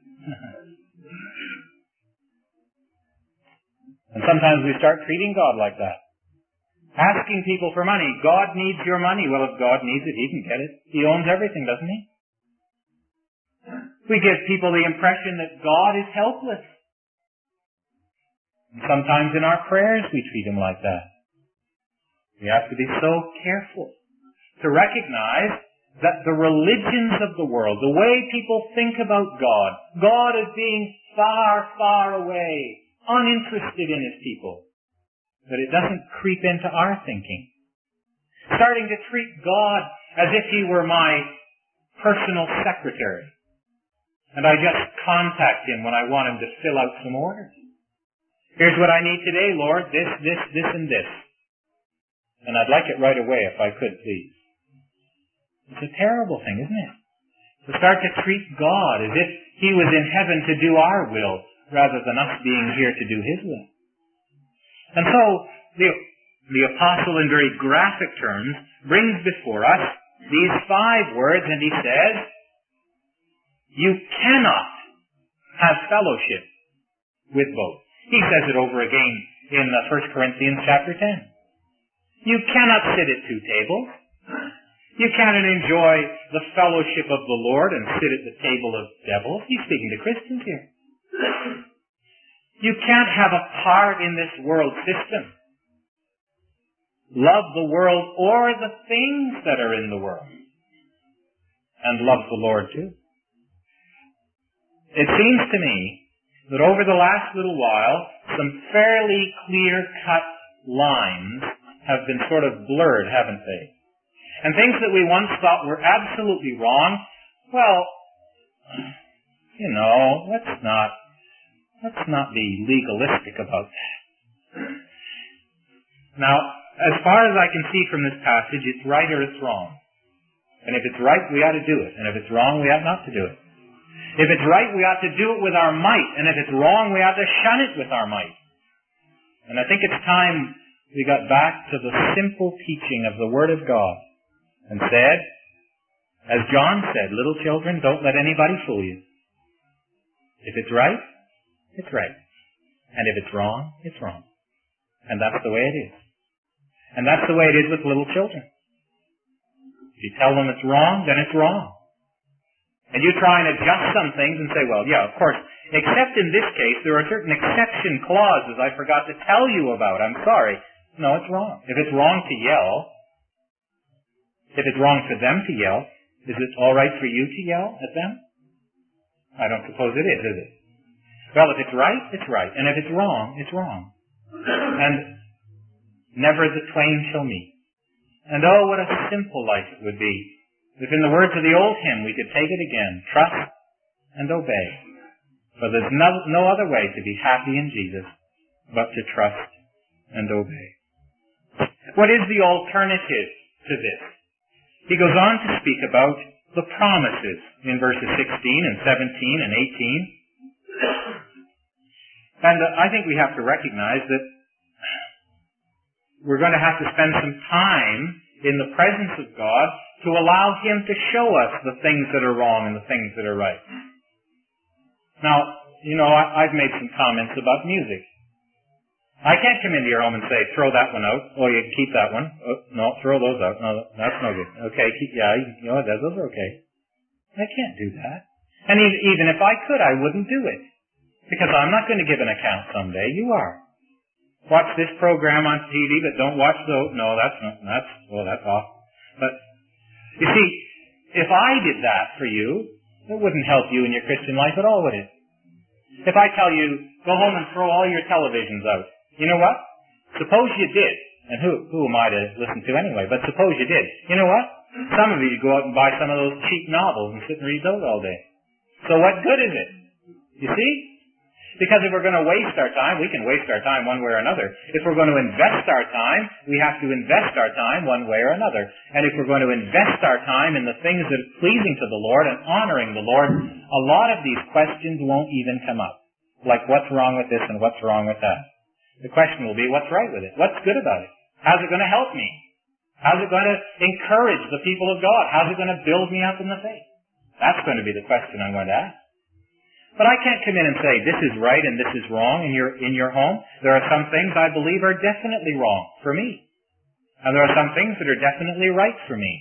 And sometimes we start treating God like that. Asking people for money. God needs your money. Well, if God needs it, He can get it. He owns everything, doesn't He? We give people the impression that God is helpless. And sometimes in our prayers we treat Him like that. We have to be so careful to recognize that the religions of the world, the way people think about God, God as being far, far away, uninterested in His people, that it doesn't creep into our thinking. Starting to treat God as if He were my personal secretary, and I just contact Him when I want Him to fill out some orders. Here's what I need today, Lord, this, this, this, and this. And I'd like it right away if I could, please. It's a terrible thing, isn't it? To start to treat God as if He was in heaven to do our will, rather than us being here to do His will. And so, the, the apostle in very graphic terms brings before us these five words, and he says, you cannot have fellowship with both. He says it over again in First Corinthians chapter ten. You cannot sit at two tables. You cannot enjoy the fellowship of the Lord and sit at the table of devils. He's speaking to Christians here. You can't have a part in this world system. Love the world or the things that are in the world. And love the Lord too. It seems to me that over the last little while, some fairly clear-cut lines have been sort of blurred, haven't they? And things that we once thought were absolutely wrong, well, you know, let's not, let's not be legalistic about that. Now, as far as I can see from this passage, it's right or it's wrong. And if it's right, we ought to do it. And if it's wrong, we ought not to do it. If it's right, we ought to do it with our might. And if it's wrong, we ought to shun it with our might. And I think it's time we got back to the simple teaching of the Word of God and said, as John said, little children, don't let anybody fool you. If it's right, it's right. And if it's wrong, it's wrong. And that's the way it is. And that's the way it is with little children. If you tell them it's wrong, then it's wrong. And you try and adjust some things and say, well, yeah, of course, except in this case, there are certain exception clauses I forgot to tell you about. I'm sorry. No, it's wrong. If it's wrong to yell, if it's wrong for them to yell, is it all right for you to yell at them? I don't suppose it is, is it? Well, if it's right, it's right. And if it's wrong, it's wrong. And never the twain shall meet. And oh, what a simple life it would be if in the words of the old hymn we could take it again, trust and obey. For there's no, no other way to be happy in Jesus but to trust and obey. What is the alternative to this? He goes on to speak about the promises in verses sixteen and seventeen and eighteen. And uh, I think we have to recognize that we're going to have to spend some time in the presence of God to allow Him to show us the things that are wrong and the things that are right. Now, you know, I, I've made some comments about music. I can't come into your home and say, throw that one out. Oh, you keep that one. Oh, no, throw those out. No, that's no good. Okay, keep, yeah, you know, those are okay. I can't do that. And even if I could, I wouldn't do it. Because I'm not going to give an account someday. You are. Watch this program on T V, but don't watch those. No, that's not, that's, well, that's off. But, you see, if I did that for you, it wouldn't help you in your Christian life at all, would it? If I tell you, go home and throw all your televisions out, you know what? Suppose you did. And who, who am I to listen to anyway? But suppose you did. You know what? Some of you go out and buy some of those cheap novels and sit and read those all day. So what good is it? You see? Because if we're going to waste our time, we can waste our time one way or another. If we're going to invest our time, we have to invest our time one way or another. And if we're going to invest our time in the things that are pleasing to the Lord and honoring the Lord, a lot of these questions won't even come up. Like, what's wrong with this and what's wrong with that? The question will be, what's right with it? What's good about it? How's it going to help me? How's it going to encourage the people of God? How's it going to build me up in the faith? That's going to be the question I'm going to ask. But I can't come in and say, this is right and this is wrong in your, in your home. There are some things I believe are definitely wrong for me. And there are some things that are definitely right for me.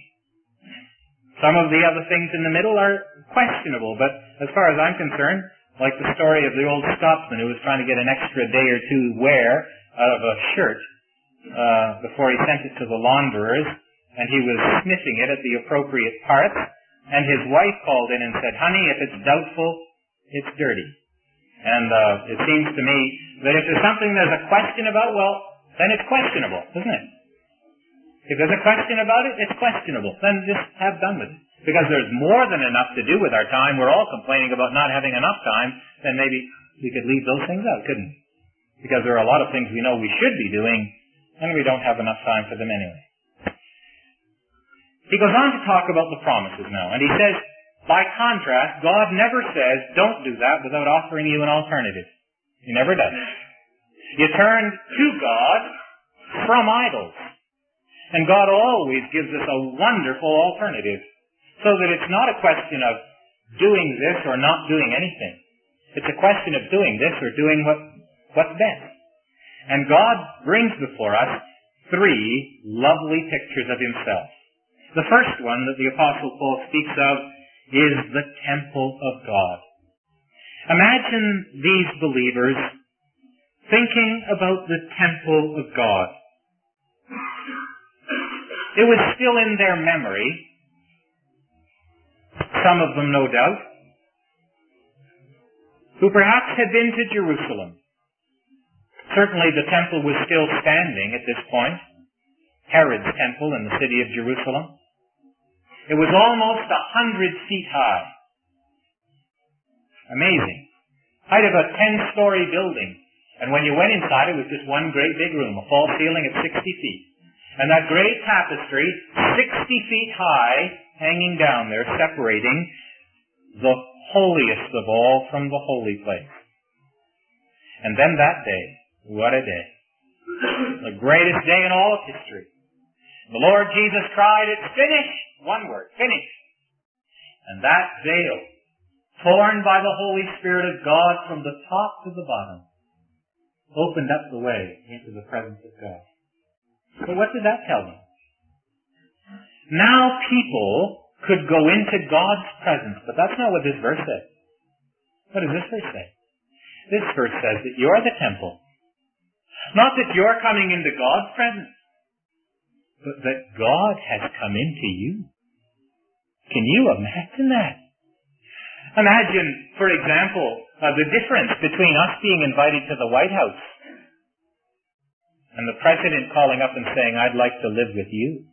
Some of the other things in the middle are questionable, but as far as I'm concerned, like the story of the old Scotsman who was trying to get an extra day or two wear out of a shirt uh, before he sent it to the launderers, and he was sniffing it at the appropriate parts, and his wife called in and said, honey, if it's doubtful, it's dirty. And uh, it seems to me that if there's something there's a question about, well, then it's questionable, isn't it? If there's a question about it, it's questionable. Then just have done with it. Because there's more than enough to do with our time. We're all complaining about not having enough time. Then maybe we could leave those things out, couldn't we? Because there are a lot of things we know we should be doing, and we don't have enough time for them anyway. He goes on to talk about the promises now. And he says, by contrast, God never says, don't do that without offering you an alternative. He never does. You turn to God from idols. And God always gives us a wonderful alternative. So that it's not a question of doing this or not doing anything. It's a question of doing this or doing what, what's best. And God brings before us three lovely pictures of Himself. The first one that the Apostle Paul speaks of is the temple of God. Imagine these believers thinking about the temple of God. It was still in their memory, some of them no doubt, who perhaps had been to Jerusalem. Certainly the temple was still standing at this point, Herod's temple in the city of Jerusalem. It was almost a hundred feet high. Amazing. Height of a ten-story building. And when you went inside, it was just one great big room, a false ceiling of sixty feet. And that great tapestry, sixty feet high, hanging down there, separating the holiest of all from the holy place. And then that day, what a day. The greatest day in all of history. The Lord Jesus cried, it's finished. One word, finished. And that veil torn by the Holy Spirit of God from the top to the bottom, opened up the way into the presence of God. So what did that tell them? Now people could go into God's presence, but that's not what this verse says. What does this verse say? This verse says that you're the temple. Not that you're coming into God's presence, but that God has come into you. Can you imagine that? Imagine, for example, uh, the difference between us being invited to the White House and the President calling up and saying, I'd like to live with you.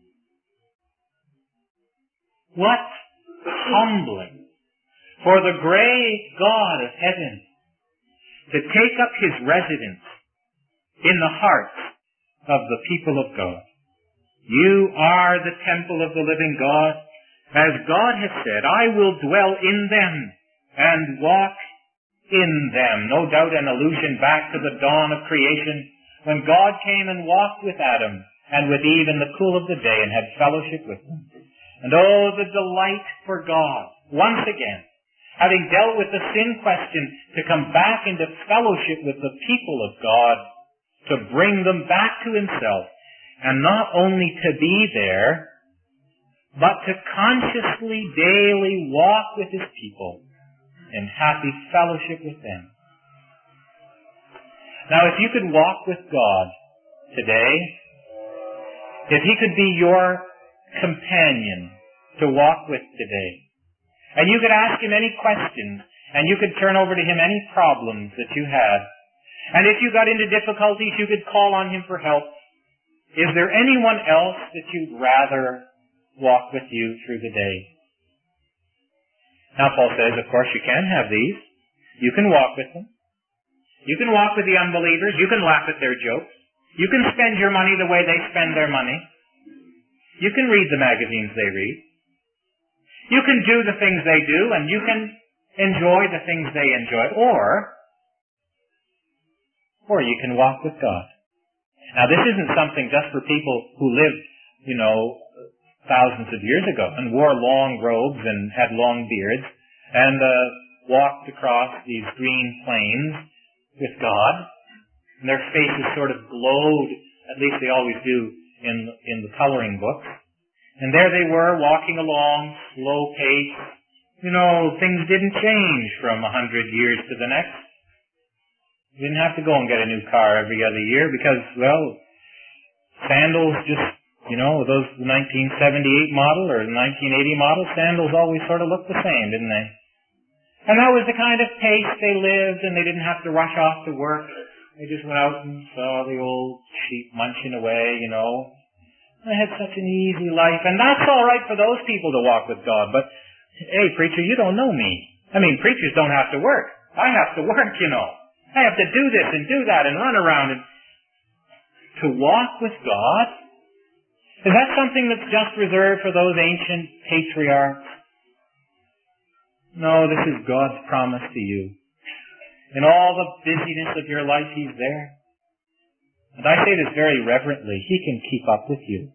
What humbling for the great God of heaven to take up his residence in the hearts of the people of God. You are the temple of the living God. As God has said, I will dwell in them and walk in them. No doubt an allusion back to the dawn of creation when God came and walked with Adam and with Eve in the cool of the day and had fellowship with them. And oh, the delight for God, once again, having dealt with the sin question, to come back into fellowship with the people of God, to bring them back to himself, and not only to be there, but to consciously, daily walk with his people in happy fellowship with them. Now, if you could walk with God today, if he could be your companion to walk with today, and you could ask him any questions, and you could turn over to him any problems that you had, and if you got into difficulties, you could call on him for help, is there anyone else that you'd rather walk with you through the day? Now, Paul says, of course, you can have these. You can walk with them. You can walk with the unbelievers. You can laugh at their jokes. You can spend your money the way they spend their money. You can read the magazines they read. You can do the things they do, and you can enjoy the things they enjoy. Or, or you can walk with God. Now, this isn't something just for people who lived, you know, thousands of years ago and wore long robes and had long beards and uh, walked across these green plains with God. And their faces sort of glowed, at least they always do in, in the coloring books. And there they were walking along, slow pace. You know, things didn't change from a hundred years to the next. You didn't have to go and get a new car every other year because, well, sandals just, you know, those nineteen seventy-eight model or nineteen eighty model sandals always sort of looked the same, didn't they? And that was the kind of pace they lived, and they didn't have to rush off to work. They just went out and saw the old sheep munching away, you know. They had such an easy life, and that's all right for those people to walk with God. But, hey, preacher, you don't know me. I mean, preachers don't have to work. I have to work, you know. I have to do this and do that and run around. And to walk with God, is that something that's just reserved for those ancient patriarchs? No, this is God's promise to you. In all the busyness of your life, he's there. And I say this very reverently, he can keep up with you.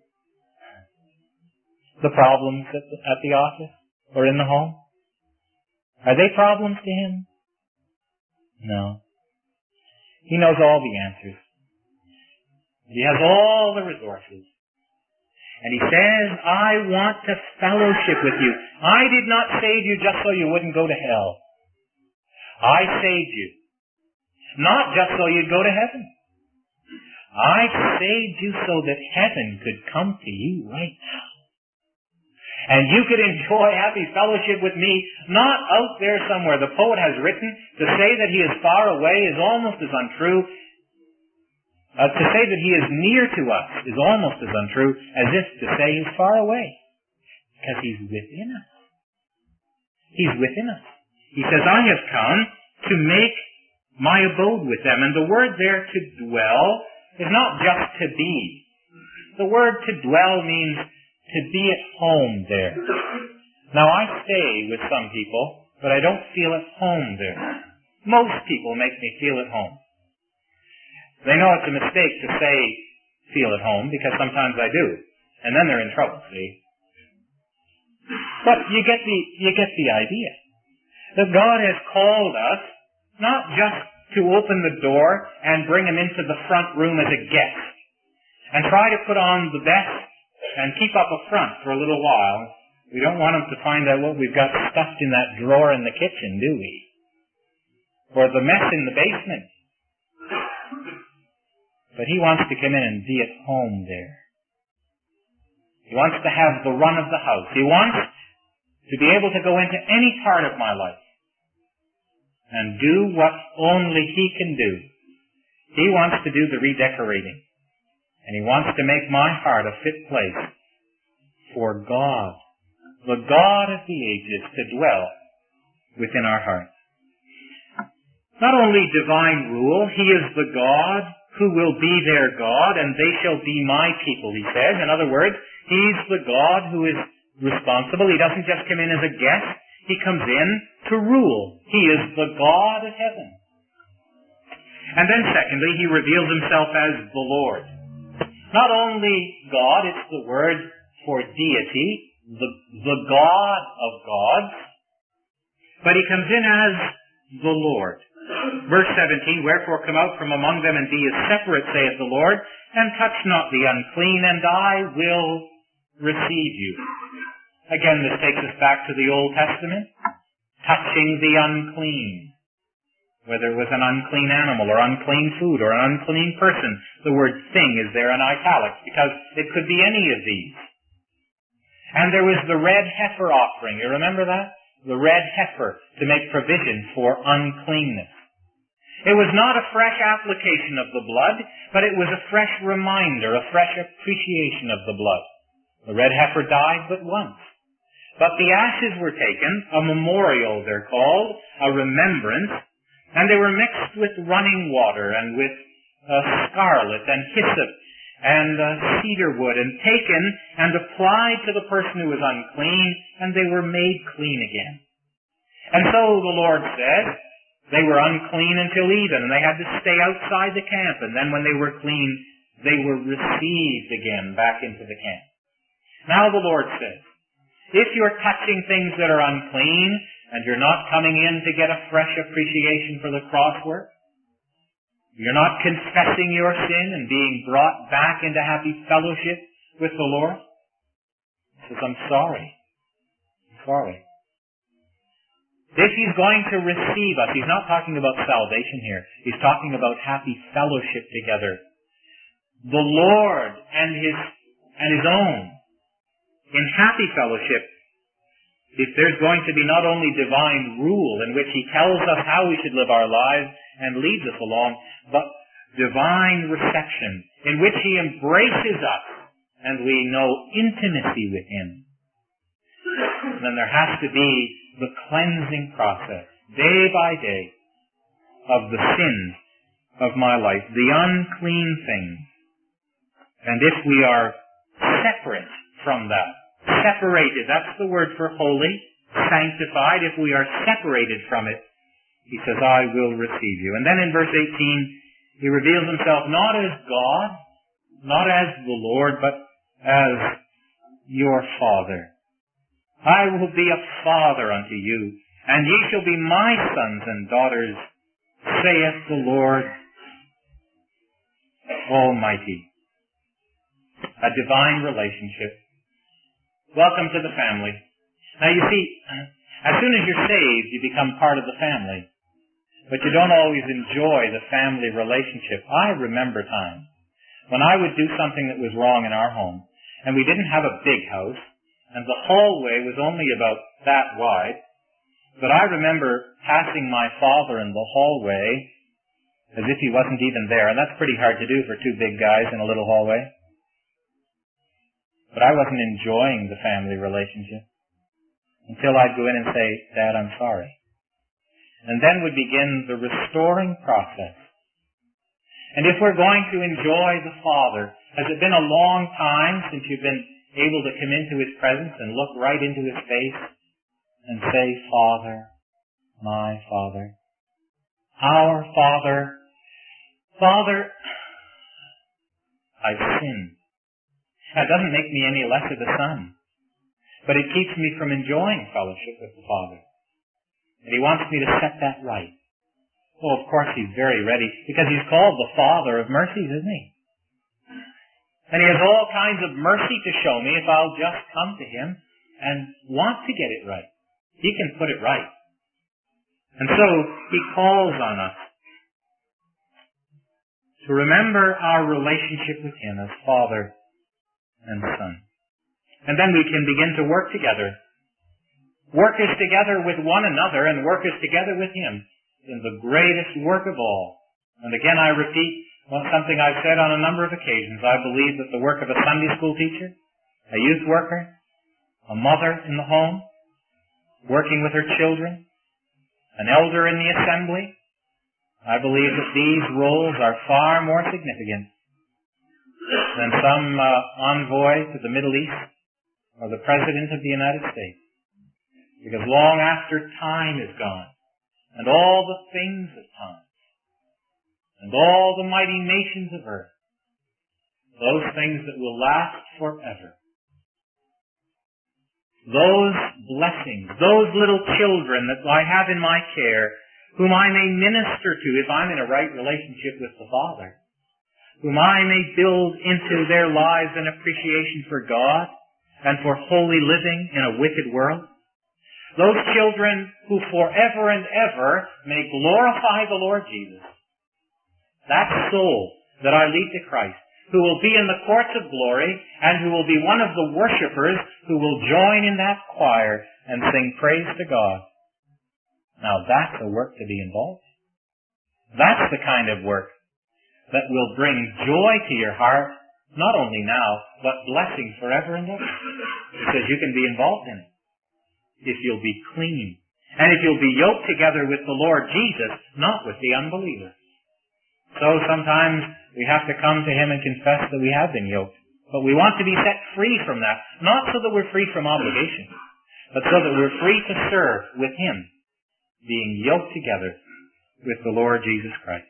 The problems at the, at the office or in the home, are they problems to him? No. He knows all the answers. He has all the resources. And he says, I want to fellowship with you. I did not save you just so you wouldn't go to hell. I saved you. Not just so you'd go to heaven. I saved you so that heaven could come to you right now. And you could enjoy happy fellowship with me, not out there somewhere. The poet has written, to say that he is far away is almost as untrue. Uh, to say that he is near to us is almost as untrue as if to say he's far away. Because he's within us. He's within us. He says, I have come to make my abode with them. And the word there, to dwell, is not just to be. The word to dwell means to be at home there. Now, I stay with some people, but I don't feel at home there. Most people make me feel at home. They know it's a mistake to say feel at home, because sometimes I do. And then they're in trouble, see? But you get the, you get the idea. That God has called us not just to open the door and bring him into the front room as a guest and try to put on the best and keep up a front for a little while. We don't want him to find out what we've got stuffed in that drawer in the kitchen, do we? Or the mess in the basement. But he wants to come in and be at home there. He wants to have the run of the house. He wants to be able to go into any part of my life and do what only he can do. He wants to do the redecorating. And he wants to make my heart a fit place for God, the God of the ages, to dwell within our hearts. Not only divine rule, he is the God who will be their God, and they shall be my people, he says. In other words, he's the God who is responsible. He doesn't just come in as a guest. He comes in to rule. He is the God of heaven. And then secondly, he reveals himself as the Lord. Not only God, it's the word for deity, the, the God of gods, but he comes in as the Lord. Verse seventeen, wherefore come out from among them and be as separate, saith the Lord, and touch not the unclean, and I will receive you. Again, this takes us back to the Old Testament, touching the unclean. Whether it was an unclean animal or unclean food or an unclean person, the word thing is there in italics because it could be any of these. And there was the red heifer offering. You remember that? The red heifer to make provision for uncleanness. It was not a fresh application of the blood, but it was a fresh reminder, a fresh appreciation of the blood. The red heifer died but once. But the ashes were taken, a memorial they're called, a remembrance, and they were mixed with running water and with uh, scarlet and hyssop and uh, cedar wood and taken and applied to the person who was unclean, and they were made clean again. And so the Lord said, they were unclean until even, and they had to stay outside the camp, and then when they were clean, they were received again back into the camp. Now the Lord says, if you're touching things that are unclean, and you're not coming in to get a fresh appreciation for the cross work, you're not confessing your sin and being brought back into happy fellowship with the Lord, he says, I'm sorry. I'm sorry. If he's going to receive us, he's not talking about salvation here. He's talking about happy fellowship together. The Lord and his, and his own, in happy fellowship, if there's going to be not only divine rule in which he tells us how we should live our lives and leads us along, but divine reception in which he embraces us and we know intimacy with him, then there has to be the cleansing process, day by day, of the sins of my life, the unclean things. And if we are separate from that, separated, that's the word for holy, sanctified, if we are separated from it, he says, I will receive you. And then in verse eighteen, he reveals himself not as God, not as the Lord, but as your Father. I will be a father unto you, and ye shall be my sons and daughters, saith the Lord Almighty. A divine relationship. Welcome to the family. Now you see, as soon as you're saved, you become part of the family. But you don't always enjoy the family relationship. I remember times when I would do something that was wrong in our home, and we didn't have a big house, and the hallway was only about that wide, but I remember passing my father in the hallway as if he wasn't even there, and that's pretty hard to do for two big guys in a little hallway. But I wasn't enjoying the family relationship until I'd go in and say, Dad, I'm sorry. And then would begin the restoring process. And if we're going to enjoy the Father, has it been a long time since you've been able to come into his presence and look right into his face and say, Father, my Father, our Father, Father, I've sinned. That doesn't make me any less of a son, but it keeps me from enjoying fellowship with the Father. And he wants me to set that right. Well, of course he's very ready, because he's called the Father of mercies, isn't he? And he has all kinds of mercy to show me if I'll just come to him and want to get it right. He can put it right. And so he calls on us to remember our relationship with him as Father and Son. And then we can begin to work together. Work us together with one another and work us together with him in the greatest work of all. And again, I repeat well, something I've said on a number of occasions. I believe that the work of a Sunday school teacher, a youth worker, a mother in the home, working with her children, an elder in the assembly, I believe that these roles are far more significant than some uh, envoy to the Middle East or the President of the United States. Because long after time is gone, and all the things of time, and all the mighty nations of earth, those things that will last forever, those blessings, those little children that I have in my care, whom I may minister to if I'm in a right relationship with the Father, whom I may build into their lives an appreciation for God and for holy living in a wicked world, those children who forever and ever may glorify the Lord Jesus, that soul that I lead to Christ, who will be in the courts of glory and who will be one of the worshipers who will join in that choir and sing praise to God. Now that's a work to be involved in. That's the kind of work that will bring joy to your heart, not only now, but blessing forever and ever. Because you can be involved in it if you'll be clean. And if you'll be yoked together with the Lord Jesus, not with the unbeliever. So sometimes we have to come to him and confess that we have been yoked. But we want to be set free from that. Not so that we're free from obligation, but so that we're free to serve with him, being yoked together with the Lord Jesus Christ.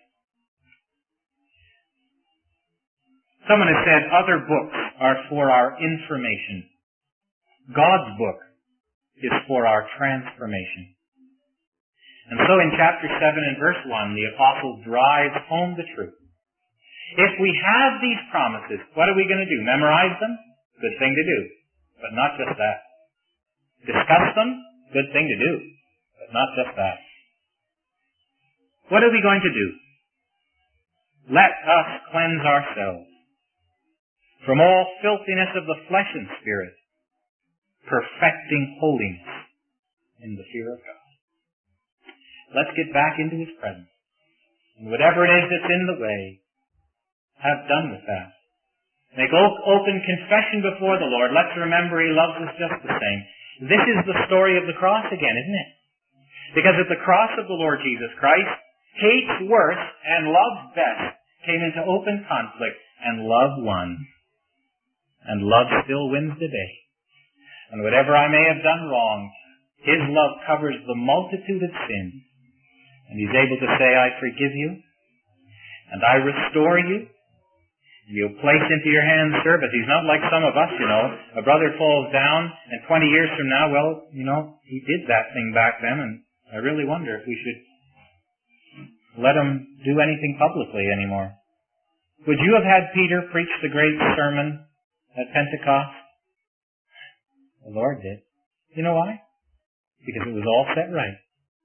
Someone has said other books are for our information. God's book is for our transformation. And so in chapter seven and verse one, the apostle drives home the truth. If we have these promises, what are we going to do? Memorize them? Good thing to do. But not just that. Discuss them? Good thing to do. But not just that. What are we going to do? Let us cleanse ourselves from all filthiness of the flesh and spirit, perfecting holiness in the fear of God. Let's get back into his presence. And whatever it is that's in the way, have done with that. Make open confession before the Lord. Let's remember he loves us just the same. This is the story of the cross again, isn't it? Because at the cross of the Lord Jesus Christ, hate's worst and love's best came into open conflict, and love won. And love still wins the day. And whatever I may have done wrong, his love covers the multitude of sins. And he's able to say, I forgive you, and I restore you, and you'll place into your hands service. He's not like some of us, you know. A brother falls down, and twenty years from now, well, you know, he did that thing back then, and I really wonder if we should let him do anything publicly anymore. Would you have had Peter preach the great sermon at Pentecost? The Lord did. You know why? Because it was all set right.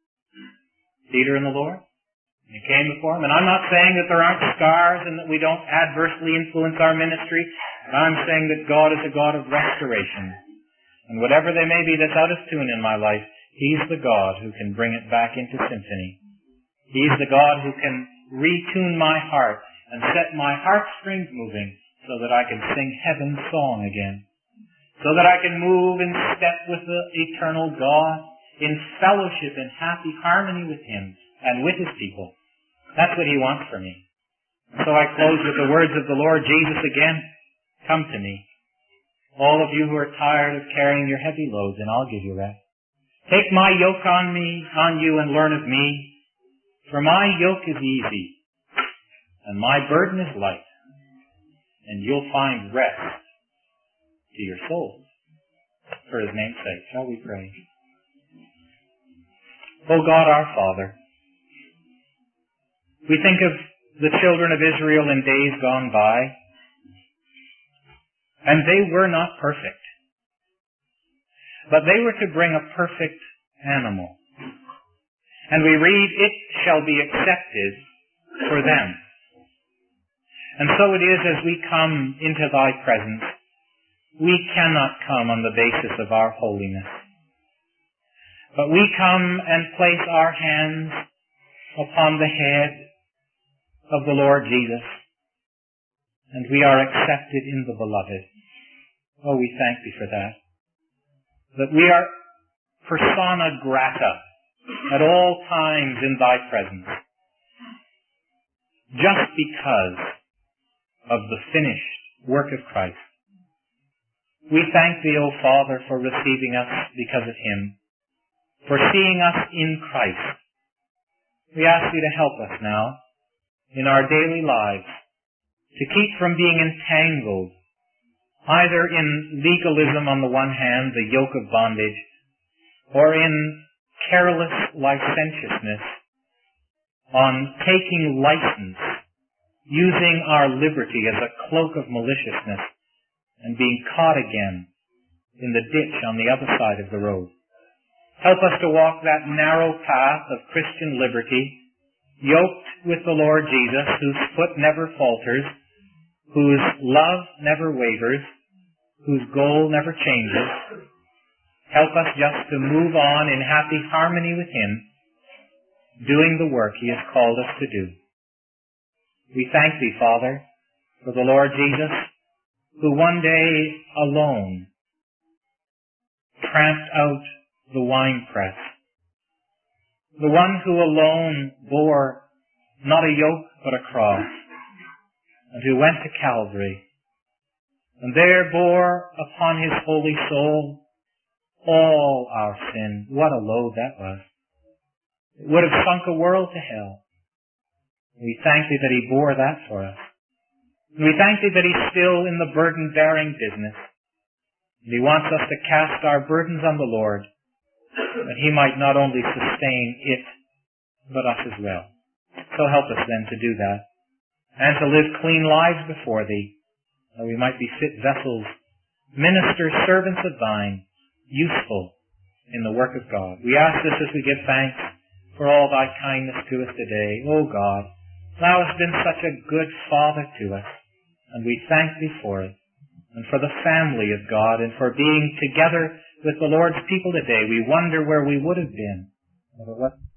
Peter and the Lord, and he came before him. And I'm not saying that there aren't scars and that we don't adversely influence our ministry. But I'm saying that God is a God of restoration. And whatever there may be that's out of tune in my life, he's the God who can bring it back into symphony. He's the God who can retune my heart and set my heartstrings moving so that I can sing heaven's song again. So that I can move in step with the eternal God, in fellowship and happy harmony with him and with his people. That's what he wants for me. So I close with the words of the Lord Jesus again. Come to me, all of you who are tired of carrying your heavy loads, and I'll give you rest. Take my yoke on me, on you, and learn of me, for my yoke is easy, and my burden is light, and you'll find rest to your souls. For his name's sake, shall we pray? O God our Father, we think of the children of Israel in days gone by, and they were not perfect. But they were to bring a perfect animal. And we read, it shall be accepted for them. And so it is as we come into thy presence, we cannot come on the basis of our holiness. But we come and place our hands upon the head of the Lord Jesus, and we are accepted in the Beloved. Oh, we thank thee for that. That we are persona grata at all times in thy presence, just because of the finished work of Christ. We thank thee, O Father, for receiving us because of him, for seeing us in Christ. We ask thee to help us now in our daily lives to keep from being entangled either in legalism on the one hand, the yoke of bondage, or in careless licentiousness, on taking license, using our liberty as a cloak of maliciousness, and being caught again in the ditch on the other side of the road. Help us to walk that narrow path of Christian liberty, yoked with the Lord Jesus, whose foot never falters, whose love never wavers, whose goal never changes. Help us just to move on in happy harmony with him, doing the work he has called us to do. We thank thee, Father, for the Lord Jesus, who one day alone tramped out the winepress, the one who alone bore not a yoke but a cross, and who went to Calvary, and there bore upon his holy soul all our sin. What a load that was. It would have sunk a world to hell. We thank thee that he bore that for us. And we thank thee that he's still in the burden-bearing business. And he wants us to cast our burdens on the Lord, that he might not only sustain it, but us as well. So help us then to do that, and to live clean lives before thee, that we might be fit vessels, ministers, servants of thine, useful in the work of God. We ask this as we give thanks for all thy kindness to us today. O God, thou hast been such a good Father to us, and we thank thee for it, and for the family of God, and for being together with the Lord's people today. We wonder where we would have been.